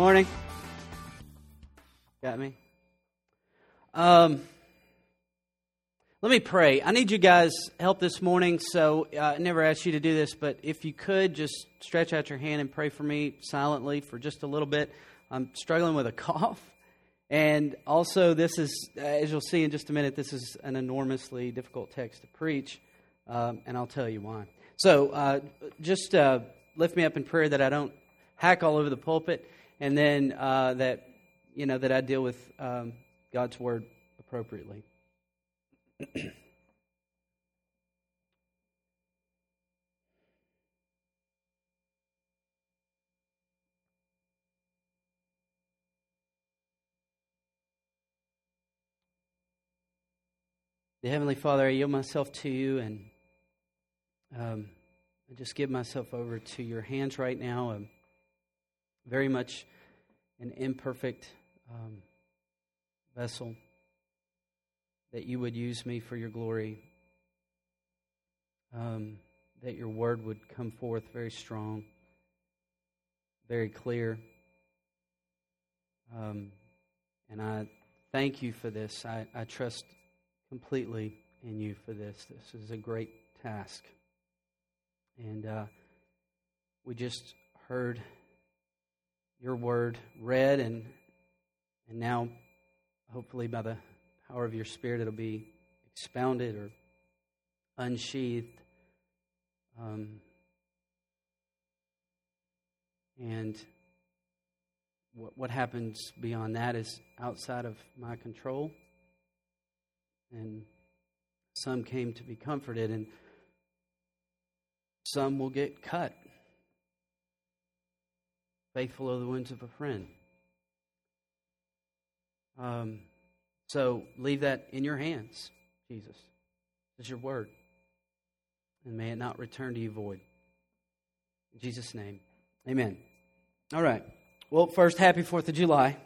Morning. Got me? Let me pray. I need you guys' help this morning, so I never asked you to do this, but if you could, just stretch out your hand and pray for me silently for just a little bit. I'm struggling with a cough, and also this is, as you'll see in just a minute, this is an enormously difficult text to preach, and I'll tell you why. So just lift me up in prayer that I don't hack all over the pulpit, and then that I deal with God's Word appropriately. Dear Heavenly Father, I yield myself to you, and I just give myself over to your hands right now. I'm very much an imperfect vessel, that you would use me for your glory, that your word would come forth very strong, very clear. And I thank you for this. I trust completely in you for this. This is a great task. And we just heard your word read, and now, hopefully by the power of your Spirit, it'll be expounded or unsheathed. And what happens beyond that is outside of my control. And some came to be comforted, and some will get cut. Faithful are the wounds of a friend. So leave that in your hands, Jesus. This is your word. And may it not return to you void. In Jesus' name, amen. All right. Well, first, happy 4th of July.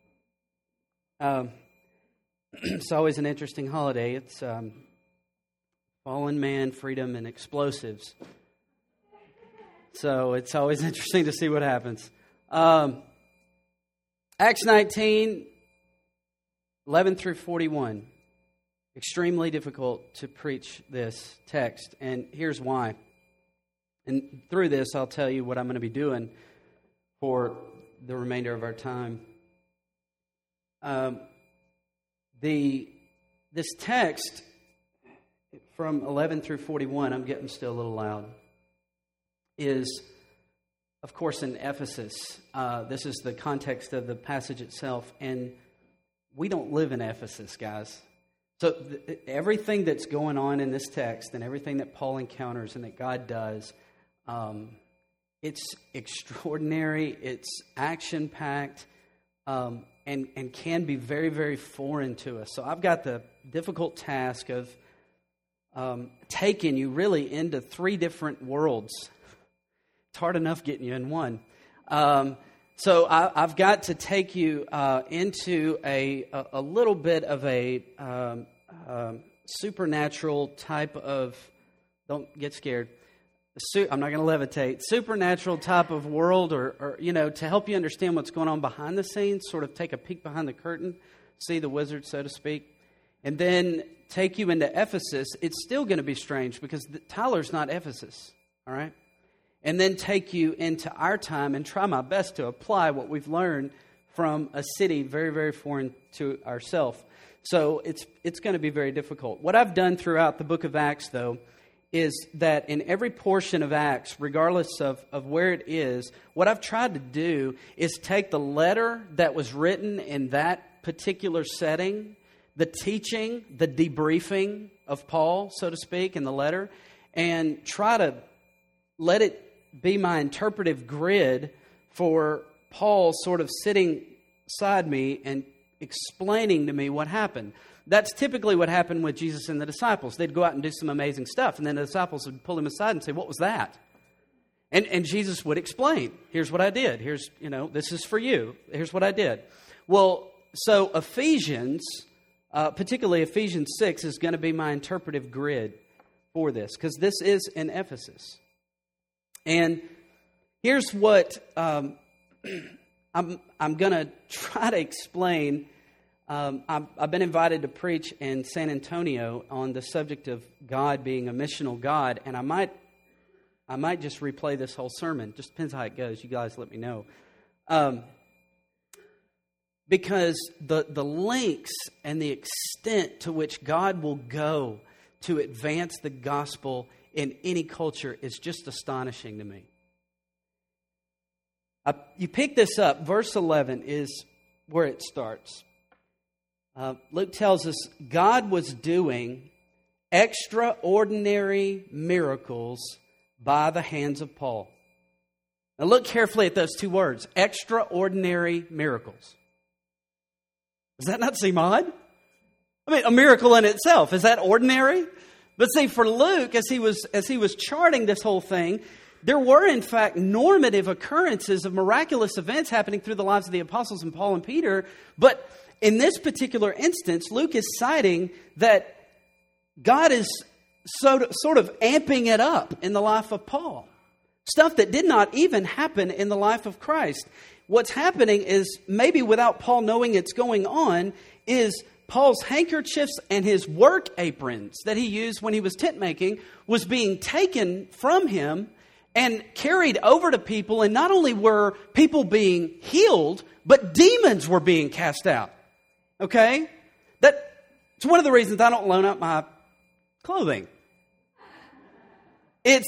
It's always an interesting holiday. It's fallen man, freedom, and explosives. So it's always interesting to see what happens. Acts 19, 11 through 41. Extremely difficult to preach this text, and here's why. And through this, I'll tell you what I'm going to be doing for the remainder of our time. This text from 11 through 41, I'm getting still a little loud, is, of course, in Ephesus. This is the context of the passage itself, and we don't live in Ephesus, guys. So everything that's going on in this text and everything that Paul encounters and that God does, it's extraordinary, it's action-packed, and can be very, very foreign to us. So I've got the difficult task of taking you really into 3 different worlds. It's hard enough getting you in one. So I've got to take you into a little bit of a supernatural type of, don't get scared, I'm not going to levitate, supernatural type of world, or to help you understand what's going on behind the scenes, sort of take a peek behind the curtain, see the wizard, so to speak, and then take you into Ephesus. It's still going to be strange because Tyler's not Ephesus, all right? And then take you into our time and try my best to apply what we've learned from a city very, very foreign to ourselves. So it's going to be very difficult. What I've done throughout the book of Acts, though, is that in every portion of Acts, regardless of where it is, what I've tried to do is take the letter that was written in that particular setting, the teaching, the debriefing of Paul, so to speak, in the letter, and try to let it be my interpretive grid for Paul sort of sitting beside me and explaining to me what happened. That's typically what happened with Jesus and the disciples. They'd go out and do some amazing stuff, and then the disciples would pull him aside and say, "What was that?" And Jesus would explain, "Here's what I did. Here's, this is for you. Here's what I did." Well, so Ephesians, particularly Ephesians 6, is going to be my interpretive grid for this, because this is in Ephesus. And here's what I'm going to try to explain. I've been invited to preach in San Antonio on the subject of God being a missional God, and I might just replay this whole sermon. Just depends how it goes. You guys let me know. Because the lengths and the extent to which God will go to advance the gospel in any culture is just astonishing to me. You pick this up. Verse 11 is where it starts. Luke tells us God was doing extraordinary miracles by the hands of Paul. Now look carefully at those two words, extraordinary miracles. Does that not seem odd? I mean, a miracle in itself, is that ordinary? But see, for Luke, as he was charting this whole thing, there were in fact normative occurrences of miraculous events happening through the lives of the apostles and Paul and Peter. But in this particular instance, Luke is citing that God is sort of amping it up in the life of Paul. Stuff that did not even happen in the life of Christ. What's happening is, maybe without Paul knowing it's going on, is Paul's handkerchiefs and his work aprons that he used when he was tent making was being taken from him and carried over to people. And not only were people being healed, but demons were being cast out. Okay? That's one of the reasons I don't loan out my clothing. It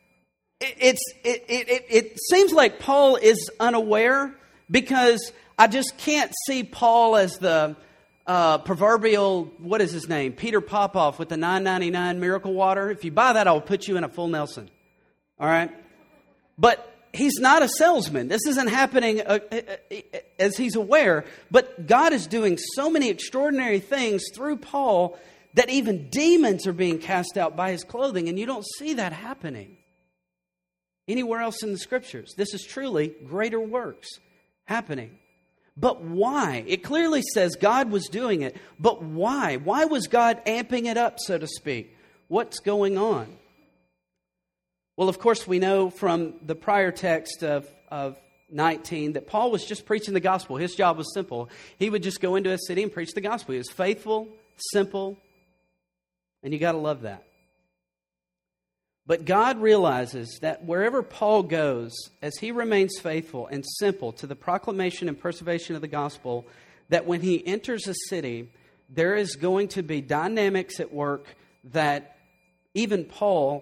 seems like Paul is unaware, because I just can't see Paul as the proverbial, what is his name? Peter Popoff with the $9.99 miracle water. If you buy that, I'll put you in a full Nelson. All right? But he's not a salesman. This isn't happening as he's aware. But God is doing so many extraordinary things through Paul that even demons are being cast out by his clothing. And you don't see that happening anywhere else in the Scriptures. This is truly greater works happening. But why? It clearly says God was doing it. But why? Why was God amping it up, so to speak? What's going on? Well, of course, we know from the prior text of 19 that Paul was just preaching the gospel. His job was simple. He would just go into a city and preach the gospel. He was faithful, simple, and you got to love that. But God realizes that wherever Paul goes, as he remains faithful and simple to the proclamation and preservation of the gospel, that when he enters a city, there is going to be dynamics at work that even Paul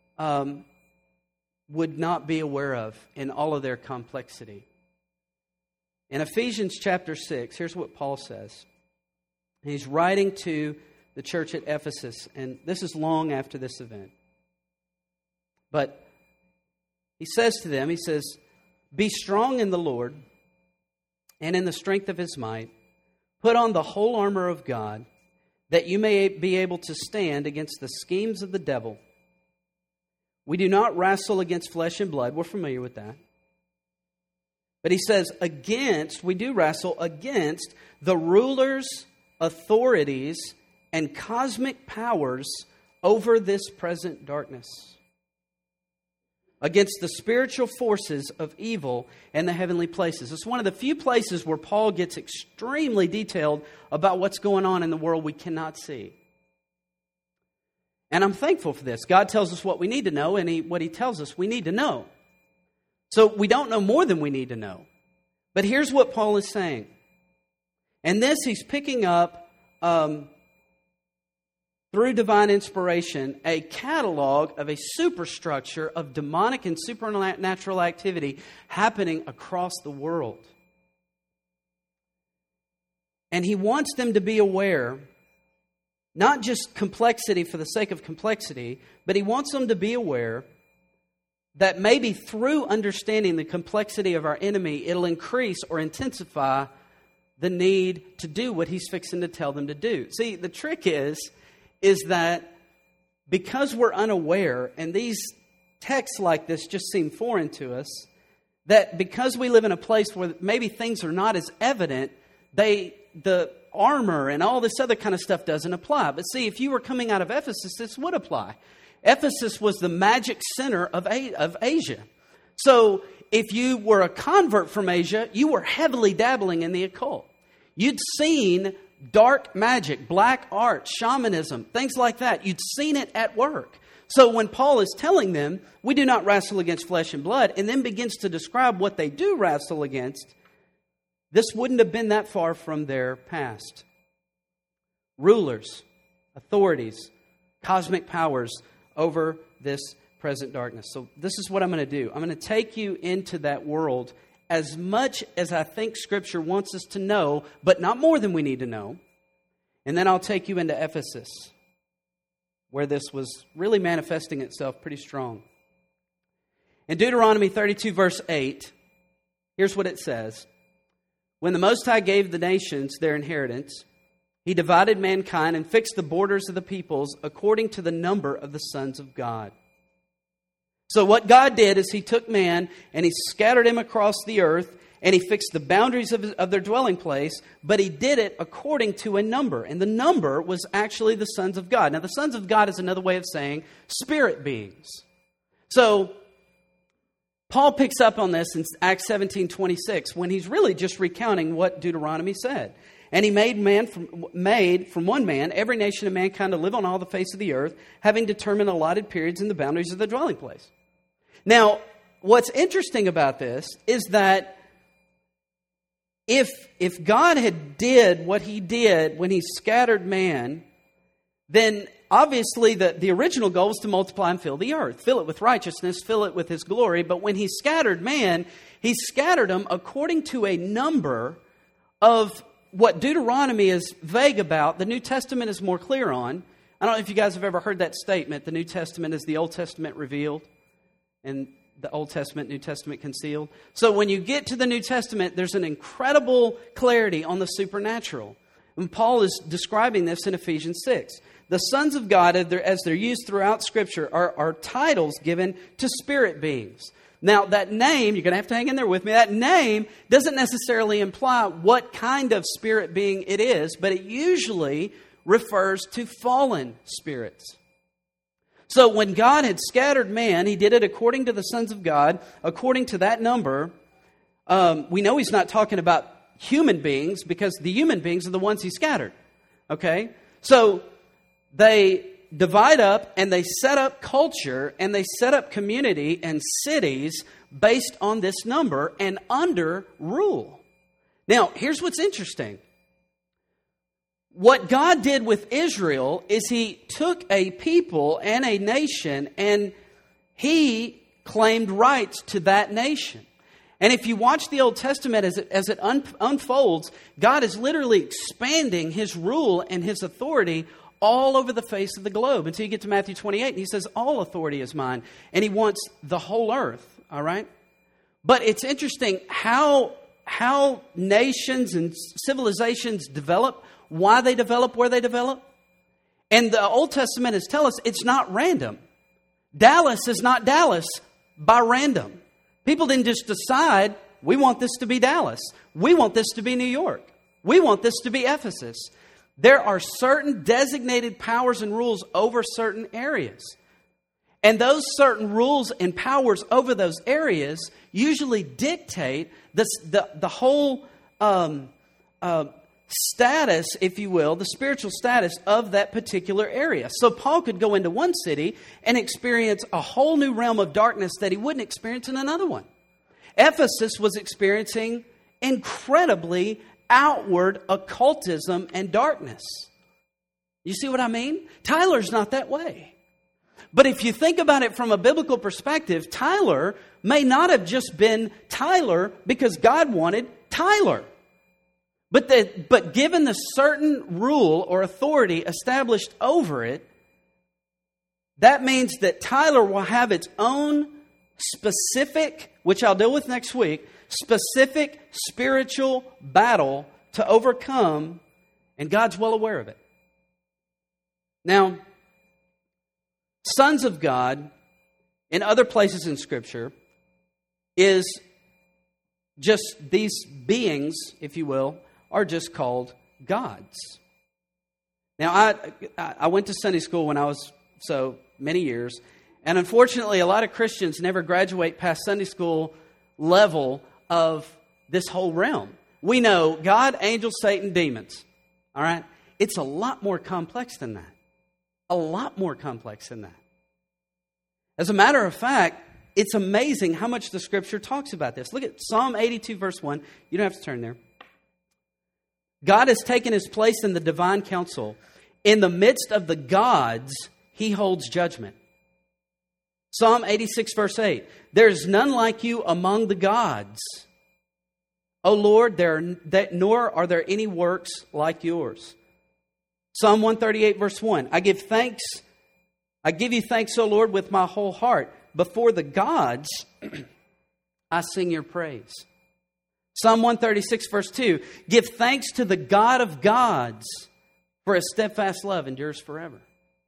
would not be aware of in all of their complexity. In Ephesians chapter 6, here's what Paul says. He's writing to the church at Ephesus, and this is long after this event. But he says to them, he says, "Be strong in the Lord and in the strength of His might. Put on the whole armor of God, that you may be able to stand against the schemes of the devil. We do not wrestle against flesh and blood." We're familiar with that. But he says, we do wrestle against the rulers, authorities, and cosmic powers over this present darkness, against the spiritual forces of evil in the heavenly places. It's one of the few places where Paul gets extremely detailed about what's going on in the world we cannot see. And I'm thankful for this. God tells us what we need to know, and what He tells us we need to know. So we don't know more than we need to know. But here's what Paul is saying. And this he's picking up through divine inspiration, a catalog of a superstructure of demonic and supernatural activity happening across the world. And he wants them to be aware, not just complexity for the sake of complexity, but he wants them to be aware that maybe through understanding the complexity of our enemy, it'll increase or intensify the need to do what he's fixing to tell them to do. See, the trick is that because we're unaware, and these texts like this just seem foreign to us, that because we live in a place where maybe things are not as evident, the armor and all this other kind of stuff doesn't apply. But see, if you were coming out of Ephesus, this would apply. Ephesus was the magic center of Asia. So if you were a convert from Asia, you were heavily dabbling in the occult. You'd seen dark magic, black art, shamanism, things like that. You'd seen it at work. So when Paul is telling them, we do not wrestle against flesh and blood, and then begins to describe what they do wrestle against, this wouldn't have been that far from their past. Rulers, authorities, cosmic powers over this present darkness. So this is what I'm going to do. I'm going to take you into that world as much as I think Scripture wants us to know, but not more than we need to know. And then I'll take you into Ephesus, where this was really manifesting itself pretty strong. In Deuteronomy 32, verse 8, here's what it says. When the Most High gave the nations their inheritance, He divided mankind and fixed the borders of the peoples according to the number of the sons of God. So what God did is He took man and He scattered him across the earth, and He fixed the boundaries of their dwelling place, but He did it according to a number. And the number was actually the sons of God. Now, the sons of God is another way of saying spirit beings. So Paul picks up on this in Acts 17:26 when he's really just recounting what Deuteronomy said. And He made from one man every nation of mankind to live on all the face of the earth, having determined allotted periods in the boundaries of the dwelling place. Now, what's interesting about this is that if God had did what He did when He scattered man, then obviously the original goal was to multiply and fill the earth, fill it with righteousness, fill it with His glory. But when He scattered man, He scattered them according to a number of what Deuteronomy is vague about. The New Testament is more clear on. I don't know if you guys have ever heard that statement. The New Testament is the Old Testament revealed, and the Old Testament, New Testament concealed. So when you get to the New Testament, there's an incredible clarity on the supernatural. And Paul is describing this in Ephesians 6. The sons of God, as they're used throughout Scripture, are titles given to spirit beings. Now, that name, you're going to have to hang in there with me, that name doesn't necessarily imply what kind of spirit being it is, but it usually refers to fallen spirits. So when God had scattered man, He did it according to the sons of God, according to that number. We know He's not talking about human beings, because the human beings are the ones He scattered. Okay? So they divide up and they set up culture and they set up community and cities based on this number and under rule. Now, here's what's interesting. What God did with Israel is He took a people and a nation and He claimed rights to that nation. And if you watch the Old Testament as it unfolds, God is literally expanding His rule and His authority all over the face of the globe until you get to Matthew 28, and He says, all authority is mine. And He wants the whole earth, all right? But it's interesting how nations and civilizations develop, why they develop, where they develop. And the Old Testament is telling us it's not random. Dallas is not Dallas by random. People didn't just decide, we want this to be Dallas. We want this to be New York. We want this to be Ephesus. There are certain designated powers and rules over certain areas. And those certain rules and powers over those areas usually dictate the whole status, if you will, the spiritual status of that particular area. So Paul could go into one city and experience a whole new realm of darkness that he wouldn't experience in another one. Ephesus was experiencing incredibly outward occultism and darkness. You see what I mean? Tyler's not that way. But if you think about it from a biblical perspective, Tyler may not have just been Tyler because God wanted Tyler. But given the certain rule or authority established over it, that means that Tyler will have its own specific, which I'll deal with next week, specific spiritual battle to overcome, and God's well aware of it. Now, sons of God, in other places in Scripture, is just these beings, if you will, are just called gods. Now, I went to Sunday school when I was so many years, and unfortunately, a lot of Christians never graduate past Sunday school level of this whole realm. We know God, angels, Satan, demons. All right? It's a lot more complex than that. A lot more complex than that. As a matter of fact, it's amazing how much the Scripture talks about this. Look at Psalm 82, verse 1. You don't have to turn there. God has taken his place in the divine council. In the midst of the gods, he holds judgment. Psalm 86, verse 8. There is none like you among the gods. O Lord, nor are there any works like yours. Psalm 138, verse 1. I give you thanks, O Lord, with my whole heart. Before the gods, I sing your praise. Psalm 136, verse 2. Give thanks to the God of gods, for his steadfast love endures forever.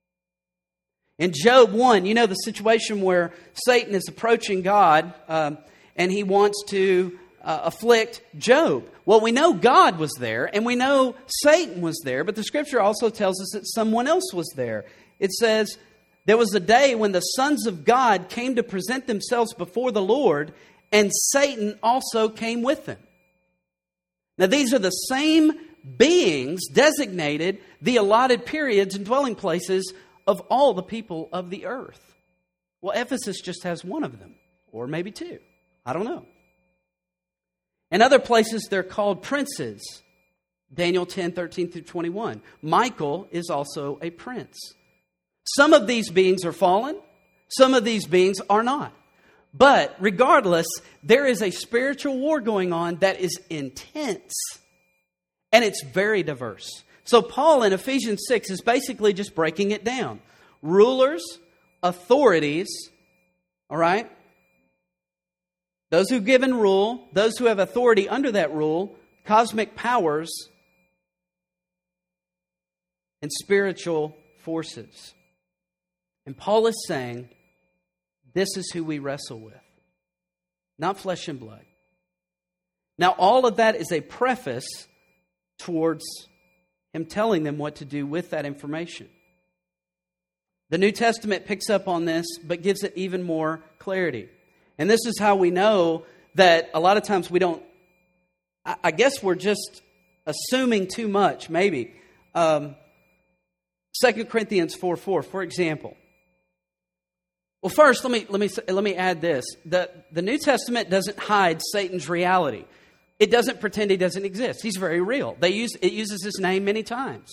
In Job 1, you know the situation where Satan is approaching God and he wants to afflict Job. Well, we know God was there and we know Satan was there, but the Scripture also tells us that someone else was there. It says, there was a day when the sons of God came to present themselves before the Lord, and Satan also came with them. Now, these are the same beings designated the allotted periods and dwelling places of all the people of the earth. Well, Ephesus just has one of them, or maybe two. I don't know. In other places, they're called princes. Daniel 10, 13 through 21. Michael is also a prince. Some of these beings are fallen. Some of these beings are not. But regardless, there is a spiritual war going on that is intense. And it's very diverse. So Paul in Ephesians 6 is basically just breaking it down. Rulers, authorities, all right? Those who give and rule, those who have authority under that rule, cosmic powers, and spiritual forces. And Paul is saying, this is who we wrestle with. Not flesh and blood. Now, all of that is a preface towards him telling them what to do with that information. The New Testament picks up on this, but gives it even more clarity. And this is how we know that a lot of times we don't, I guess we're just assuming too much, maybe. 2 Corinthians 4:4, for example. Well, first, let me add this. The New Testament doesn't hide Satan's reality. It doesn't pretend he doesn't exist. He's very real. It uses his name many times.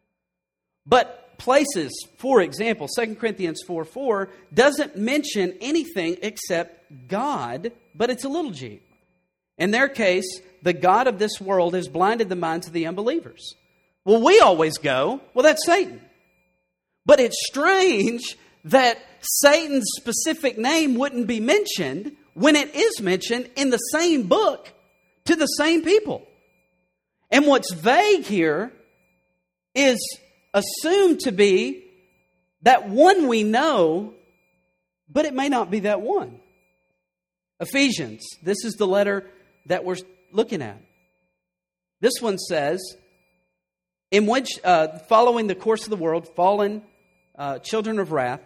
But places, for example, 2 Corinthians 4:4 doesn't mention anything except God, but it's a little g. In their case, the God of this world has blinded the minds of the unbelievers. Well, we always go, well, that's Satan. But it's strange that Satan's specific name wouldn't be mentioned when it is mentioned in the same book to the same people. And what's vague here is assumed to be that one we know, but it may not be that one. Ephesians, this is the letter that we're looking at. This one says, in which, following the course of the world, fallen children of wrath,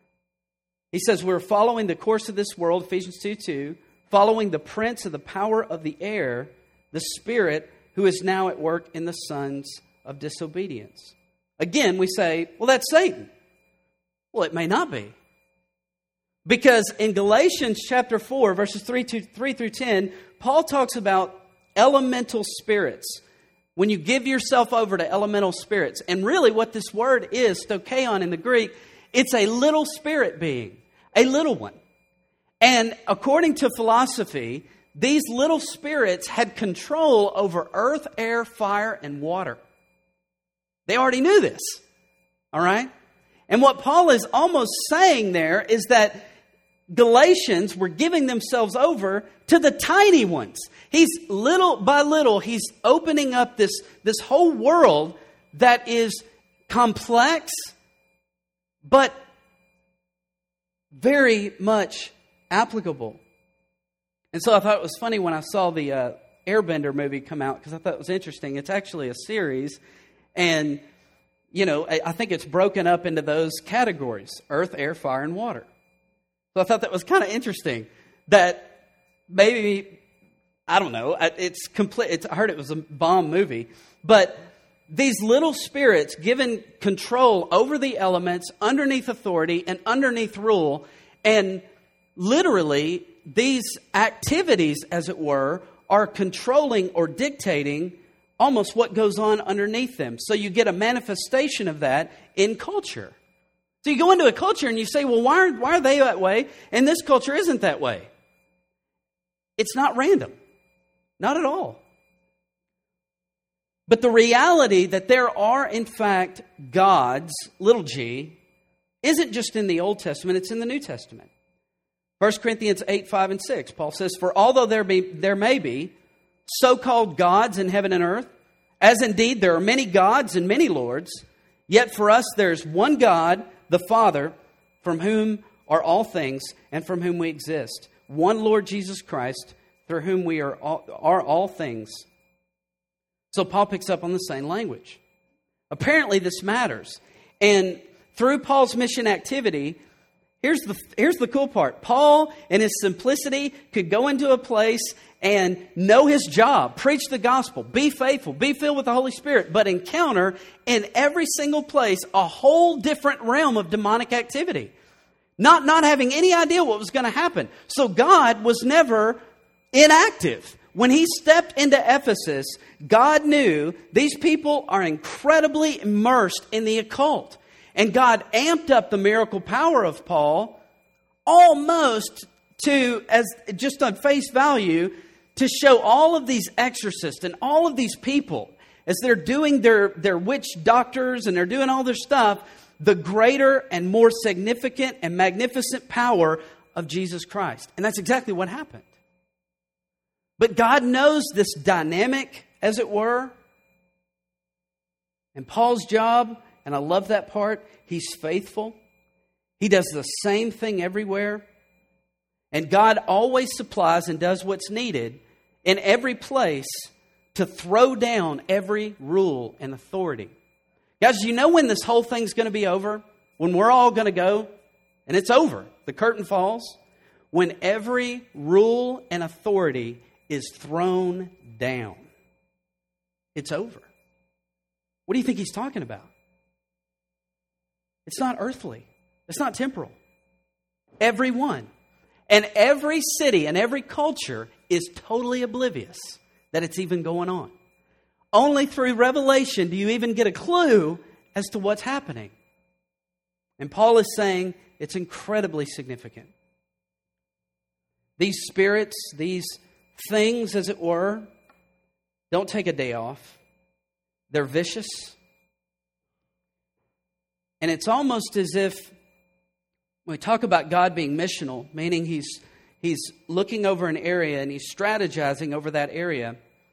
he says, we're following the course of this world, Ephesians 2:2, following the prince of the power of the air, the spirit who is now at work in the sons of disobedience. Again, we say, well, that's Satan. Well, it may not be. Because in Galatians chapter 4, verses 3 through 10, Paul talks about elemental spirits. When you give yourself over to elemental spirits. And really what this word is, stoicheon in the Greek, it's a little spirit being. A little one. And according to philosophy, these little spirits had control over earth, air, fire, and water. They already knew this. All right? And what Paul is almost saying there is that Galatians were giving themselves over to the tiny ones. He's little by little, he's opening up this whole world that is complex, but very much applicable. And so I thought it was funny when I saw the Airbender movie come out, because I thought it was interesting. It's actually a series, and I think it's broken up into those categories: earth, air, fire, and water. So I thought that was kind of interesting that maybe, I don't know, it's complete. I heard it was a bomb movie, but these little spirits given control over the elements, underneath authority and underneath rule, and literally these activities, as it were, are controlling or dictating almost what goes on underneath them. So you get a manifestation of that in culture. So you go into a culture and you say, well, why are they that way and this culture isn't that way? It's not random. Not at all. But the reality that there are, in fact, gods, little g, isn't just in the Old Testament, it's in the New Testament. 1 Corinthians 8, 5, and 6, Paul says, for although there may be so-called gods in heaven and earth, as indeed there are many gods and many lords, yet for us there's one God, the Father, from whom are all things and from whom we exist. One Lord Jesus Christ, through whom we are all things. So Paul picks up on the same language. Apparently this matters. And through Paul's mission activity, here's the cool part. Paul, in his simplicity, could go into a place and know his job, preach the gospel, be faithful, be filled with the Holy Spirit, but encounter in every single place a whole different realm of demonic activity. Not having any idea what was going to happen. So God was never inactive. When he stepped into Ephesus, God knew these people are incredibly immersed in the occult. And God amped up the miracle power of Paul almost to, as just on face value, to show all of these exorcists and all of these people, as they're doing their witch doctors and they're doing all their stuff, the greater and more significant and magnificent power of Jesus Christ. And that's exactly what happened. But God knows this dynamic, as it were. And Paul's job, and I love that part, he's faithful. He does the same thing everywhere. And God always supplies and does what's needed in every place to throw down every rule and authority. Guys, you know when this whole thing's going to be over? When we're all going to go, and it's over, the curtain falls. When every rule and authority is thrown down. It's over. What do you think he's talking about? It's not earthly. It's not temporal. Everyone. And every city and every culture is totally oblivious that it's even going on. Only through revelation do you even get a clue as to what's happening. And Paul is saying it's incredibly significant. These spirits, these things, as it were, don't take a day off. They're vicious. And it's almost as if when we talk about God being missional, meaning He's looking over an area and He's strategizing over that area.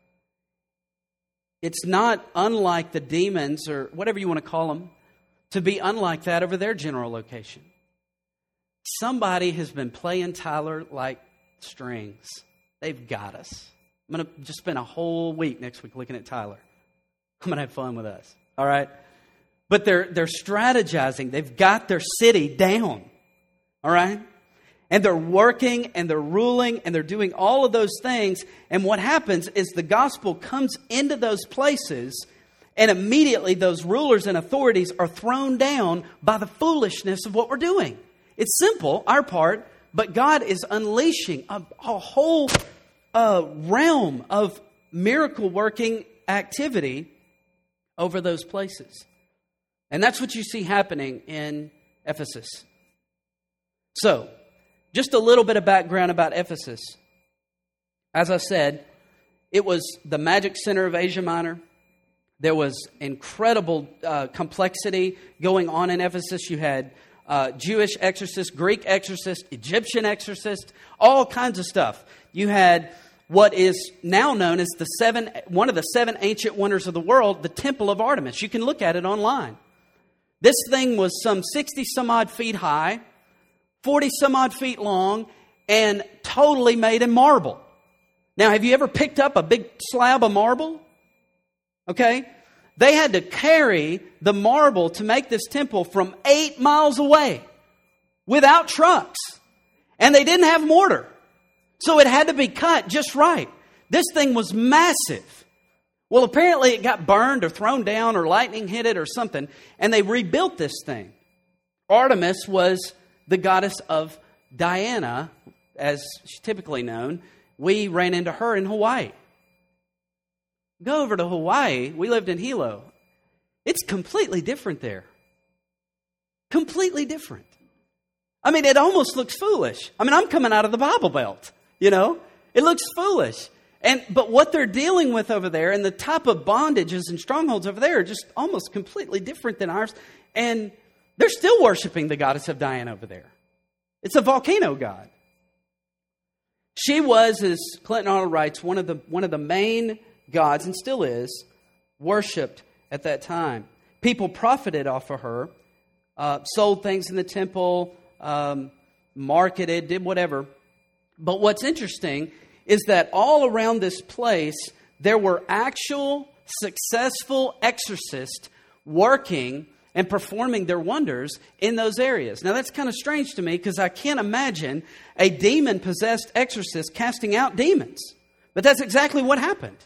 It's not unlike the demons, or whatever you want to call them, to be unlike that over their general location. Somebody has been playing Tyler like strings. They've got us. I'm going to just spend a whole week next week looking at Tyler. I'm going to have fun with us. All right? But they're strategizing. They've got their city down. All right? And they're working and they're ruling and they're doing all of those things. And what happens is the gospel comes into those places, and immediately those rulers and authorities are thrown down by the foolishness of what we're doing. It's simple, our part, but God is unleashing a whole realm of miracle working activity over those places. And that's what you see happening in Ephesus. So, just a little bit of background about Ephesus. As I said, it was the magic center of Asia Minor. There was incredible complexity going on in Ephesus. You had Jewish exorcists, Greek exorcists, Egyptian exorcists, all kinds of stuff. You had what is now known as one of the seven ancient wonders of the world, the Temple of Artemis. You can look at it online. This thing was some 60 some odd feet high, 40 some odd feet long, and totally made in marble. Now, have you ever picked up a big slab of marble? Okay. They had to carry the marble to make this temple from 8 miles away without trucks. And they didn't have mortar. So it had to be cut just right. This thing was massive. Well, apparently it got burned or thrown down or lightning hit it or something, and they rebuilt this thing. Artemis was the goddess of Diana, as she's typically known. We ran into her in Hawaii. Go over to Hawaii. We lived in Hilo. It's completely different there. Completely different. I mean, it almost looks foolish. I mean, I'm coming out of the Bible Belt, you know. It looks foolish. But what they're dealing with over there and the type of bondages and strongholds over there are just almost completely different than ours. And they're still worshiping the goddess of Diana over there. It's a volcano god. She was, as Clinton Arnold writes, one of the main gods, and still is, worshipped at that time. People profited off of her, sold things in the temple, marketed, did whatever. But what's interesting is that all around this place, there were actual successful exorcists working and performing their wonders in those areas. Now that's kind of strange to me because I can't imagine a demon-possessed exorcist casting out demons. But that's exactly what happened.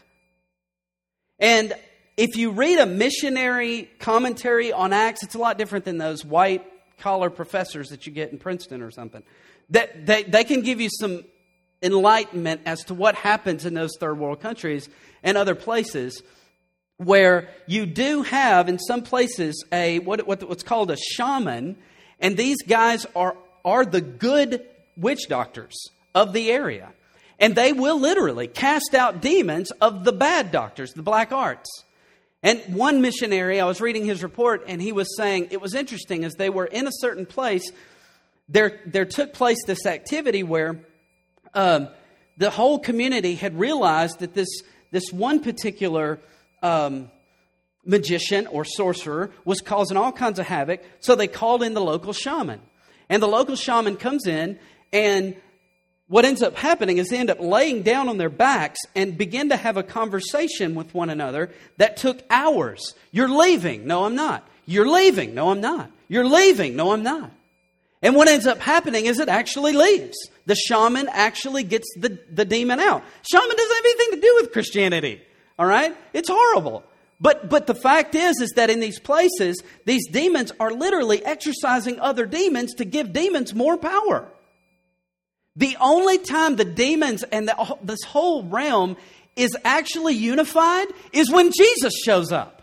And if you read a missionary commentary on Acts, it's a lot different than those white-collar professors that you get in Princeton or something. They can give you some enlightenment as to what happens in those third world countries and other places where you do have, in some places, what's called a shaman, and these guys are the good witch doctors of the area. And they will literally cast out demons of the bad doctors, the black arts. And one missionary, I was reading his report, and he was saying, it was interesting, as they were in a certain place, there took place this activity where the whole community had realized that this one particular magician or sorcerer was causing all kinds of havoc, so they called in the local shaman. And the local shaman comes in, and what ends up happening is they end up laying down on their backs and begin to have a conversation with one another that took hours. You're leaving. No, I'm not. You're leaving. No, I'm not. You're leaving. No, I'm not. And what ends up happening is it actually leaves. The shaman actually gets the demon out. Shaman doesn't have anything to do with Christianity. All right? It's horrible. But the fact is that in these places, these demons are literally exercising other demons to give demons more power. The only time the demons and this whole realm is actually unified is when Jesus shows up.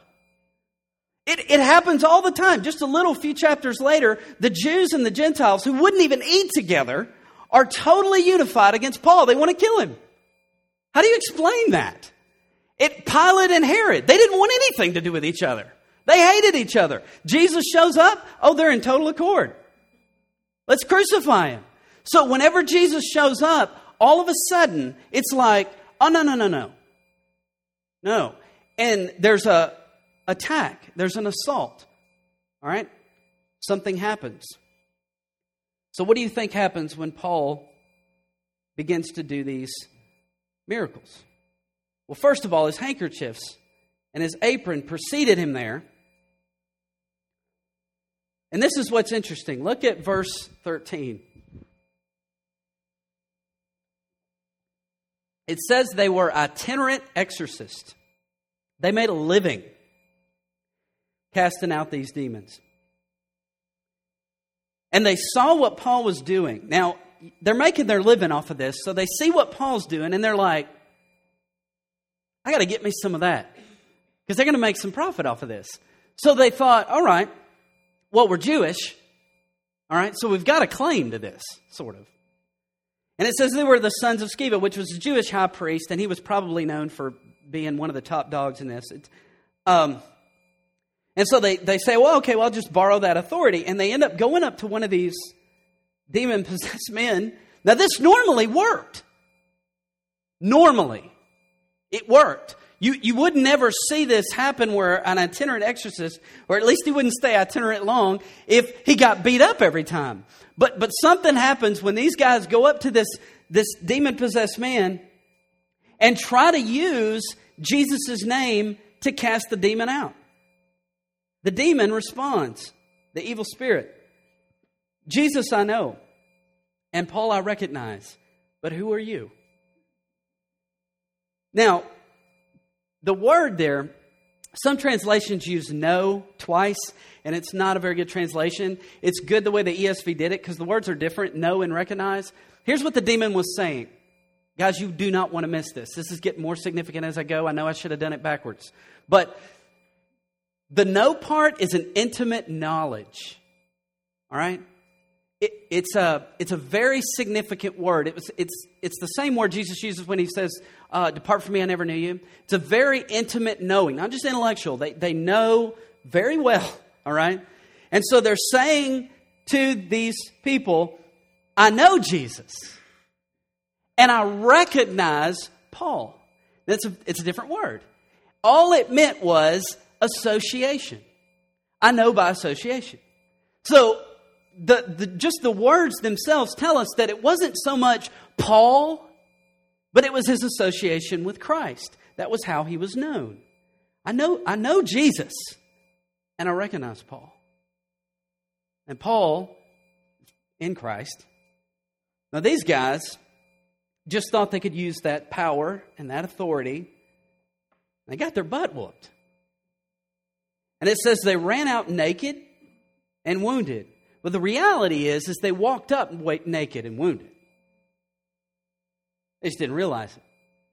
It happens all the time. Just a few chapters later, the Jews and the Gentiles who wouldn't even eat together are totally unified against Paul. They want to kill him. How do you explain that? Pilate and Herod, they didn't want anything to do with each other. They hated each other. Jesus shows up. Oh, they're in total accord. Let's crucify him. So whenever Jesus shows up, all of a sudden, it's like, oh, no. No. And there's a attack. There's an assault. All right? Something happens. So what do you think happens when Paul begins to do these miracles? Well, first of all, his handkerchiefs and his apron preceded him there. And this is what's interesting. Look at verse 13. It says they were itinerant exorcists. They made a living casting out these demons. And they saw what Paul was doing. Now, they're making their living off of this, so they see what Paul's doing, and they're like, I got to get me some of that, because they're going to make some profit off of this. So they thought, all right, well, we're Jewish, all right, so we've got a claim to this, sort of. And it says they were the sons of Sceva, which was a Jewish high priest, and he was probably known for being one of the top dogs in this. And so they say, well, okay, well, I'll just borrow that authority. And they end up going up to one of these demon-possessed men. Now, this normally worked. Normally. It worked. You would never see this happen where an itinerant exorcist, or at least he wouldn't stay itinerant long, if he got beat up every time. But something happens when these guys go up to this demon-possessed man and try to use Jesus' name to cast the demon out. The demon responds, the evil spirit. Jesus I know, and Paul I recognize, but who are you? Now, the word there, some translations use know twice, and it's not a very good translation. It's good the way the ESV did it because the words are different, know and recognize. Here's what the demon was saying. Guys, you do not want to miss this. This is getting more significant as I go. I know I should have done it backwards. But the know part is an intimate knowledge. All right? It's a very significant word. It's the same word Jesus uses when he says, depart from me, I never knew you. It's a very intimate knowing, not just intellectual. They know very well, all right? And so they're saying to these people, I know Jesus, and I recognize Paul. It's a different word. All it meant was association. I know by association. So just the words themselves tell us that it wasn't so much Paul, but it was his association with Christ. That was how he was known. I know Jesus, and I recognize Paul. And Paul, in Christ. Now these guys just thought they could use that power and that authority. They got their butt whooped. And it says they ran out naked and wounded. But the reality is they walked up naked and wounded. They just didn't realize it.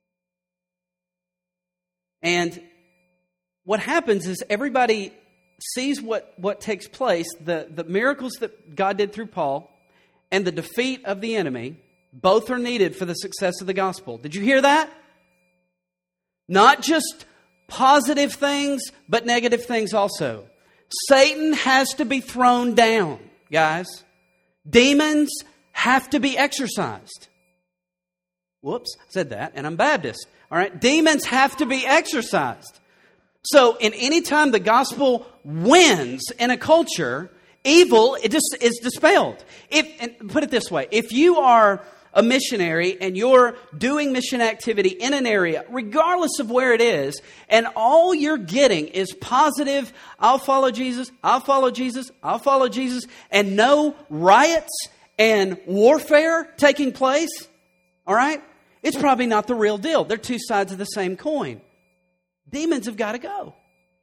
And what happens is everybody sees what takes place, the miracles that God did through Paul and the defeat of the enemy. Both are needed for the success of the gospel. Did you hear that? Not just positive things, but negative things also. Satan has to be thrown down, guys. Demons have to be exorcised. Whoops, I said that, and I'm Baptist. All right, demons have to be exorcised. So, in any time the gospel wins in a culture, evil it just is dispelled. And put it this way: if you are a missionary and you're doing mission activity in an area, regardless of where it is, and all you're getting is positive, I'll follow Jesus, I'll follow Jesus, I'll follow Jesus, and no riots and warfare taking place, all right? It's probably not the real deal. They're two sides of the same coin. Demons have got to go.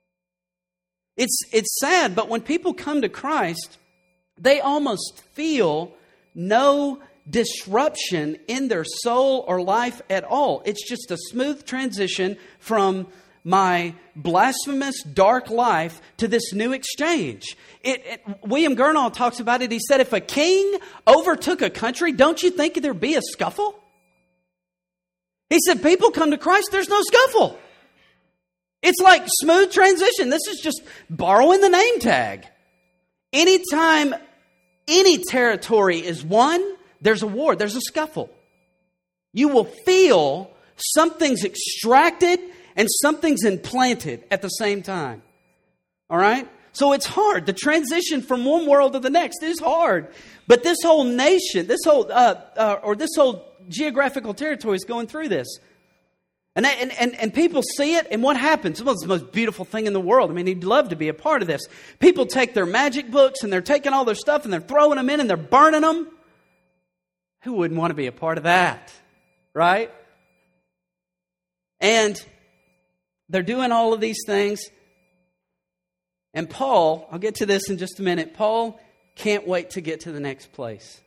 It's sad, but when people come to Christ, they almost feel no disruption in their soul or life at all. It's just a smooth transition from my blasphemous, dark life to this new exchange. William Gurnall talks about it. He said, if a king overtook a country, don't you think there'd be a scuffle? He said, people come to Christ, there's no scuffle. It's like smooth transition. This is just borrowing the name tag. Anytime any territory is won, there's a war, there's a scuffle. You will feel something's extracted and something's implanted at the same time. All right? So it's hard. The transition from one world to the next is hard. But this whole nation, this whole geographical territory is going through this. And people see it, and what happens? Well, it's the most beautiful thing in the world. I mean, you'd love to be a part of this. People take their magic books, and they're taking all their stuff, and they're throwing them in, and they're burning them. Who wouldn't want to be a part of that? Right? And they're doing all of these things. And Paul, I'll get to this in just a minute, Paul can't wait to get to the next place.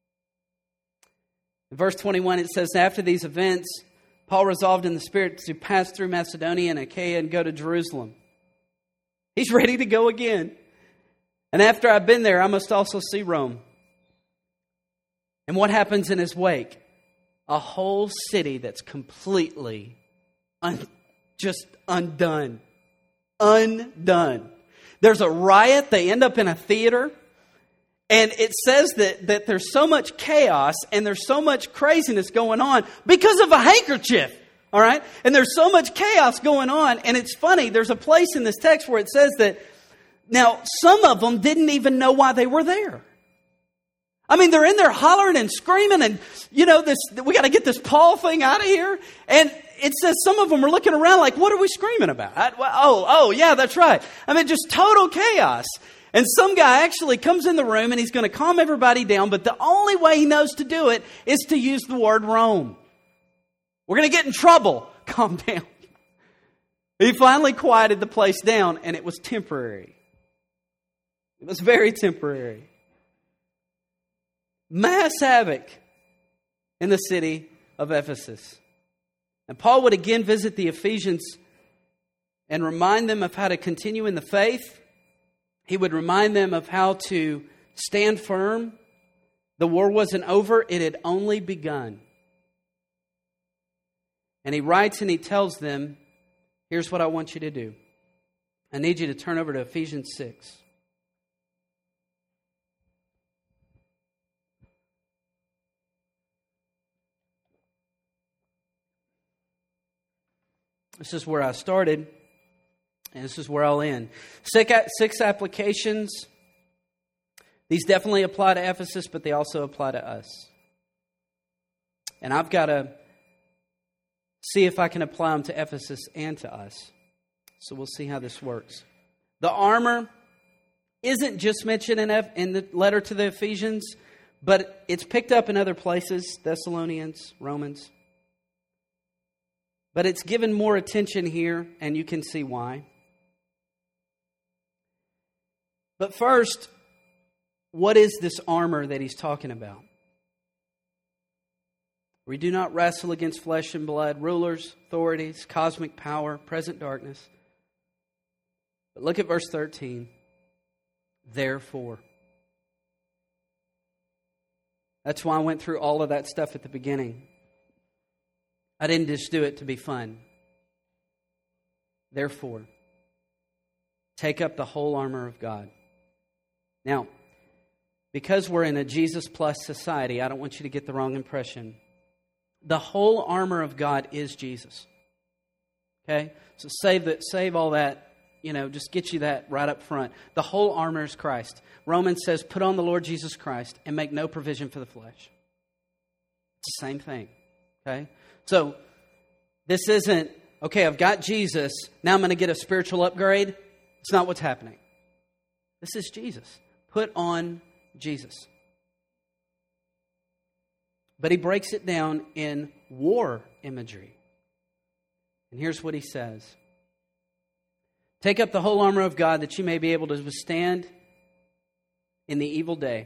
In verse 21, it says, after these events, Paul resolved in the Spirit to pass through Macedonia and Achaia and go to Jerusalem. He's ready to go again. And after I've been there, I must also see Rome. And what happens in his wake? A whole city that's completely just undone. Undone. There's a riot. They end up in a theater. And it says that there's so much chaos and there's so much craziness going on because of a handkerchief. All right? And there's so much chaos going on. And it's funny. There's a place in this text where it says that, now, some of them didn't even know why they were there. I mean, they're in there hollering and screaming and, we got to get this Paul thing out of here. And it says some of them are looking around like, what are we screaming about? Yeah, that's right. I mean, just total chaos. And some guy actually comes in the room and he's going to calm everybody down, but the only way he knows to do it is to use the word Rome. We're going to get in trouble. Calm down. He finally quieted the place down, and it was temporary. It was very temporary. Mass havoc in the city of Ephesus. And Paul would again visit the Ephesians and remind them of how to continue in the faith. He would remind them of how to stand firm. The war wasn't over, it had only begun. And he writes and he tells them, here's what I want you to do. I need you to turn over to Ephesians 6. This is where I started, and this is where I'll end. Six applications. These definitely apply to Ephesus, but they also apply to us. And I've got to see if I can apply them to Ephesus and to us. So we'll see how this works. The armor isn't just mentioned in the letter to the Ephesians, but it's picked up in other places, Thessalonians, Romans. But it's given more attention here, and you can see why. But first, what is this armor that he's talking about? We do not wrestle against flesh and blood, rulers, authorities, cosmic power, present darkness. But look at verse 13. Therefore. That's why I went through all of that stuff at the beginning. I didn't just do it to be fun. Therefore, take up the whole armor of God. Now, because we're in a Jesus plus society, I don't want you to get the wrong impression. The whole armor of God is Jesus. Okay? So save all that, just get you that right up front. The whole armor is Christ. Romans says, put on the Lord Jesus Christ and make no provision for the flesh. It's the same thing. Okay? So, this isn't, okay, I've got Jesus, now I'm going to get a spiritual upgrade. It's not what's happening. This is Jesus. Put on Jesus. But he breaks it down in war imagery. And here's what he says. Take up the whole armor of God that you may be able to withstand in the evil day.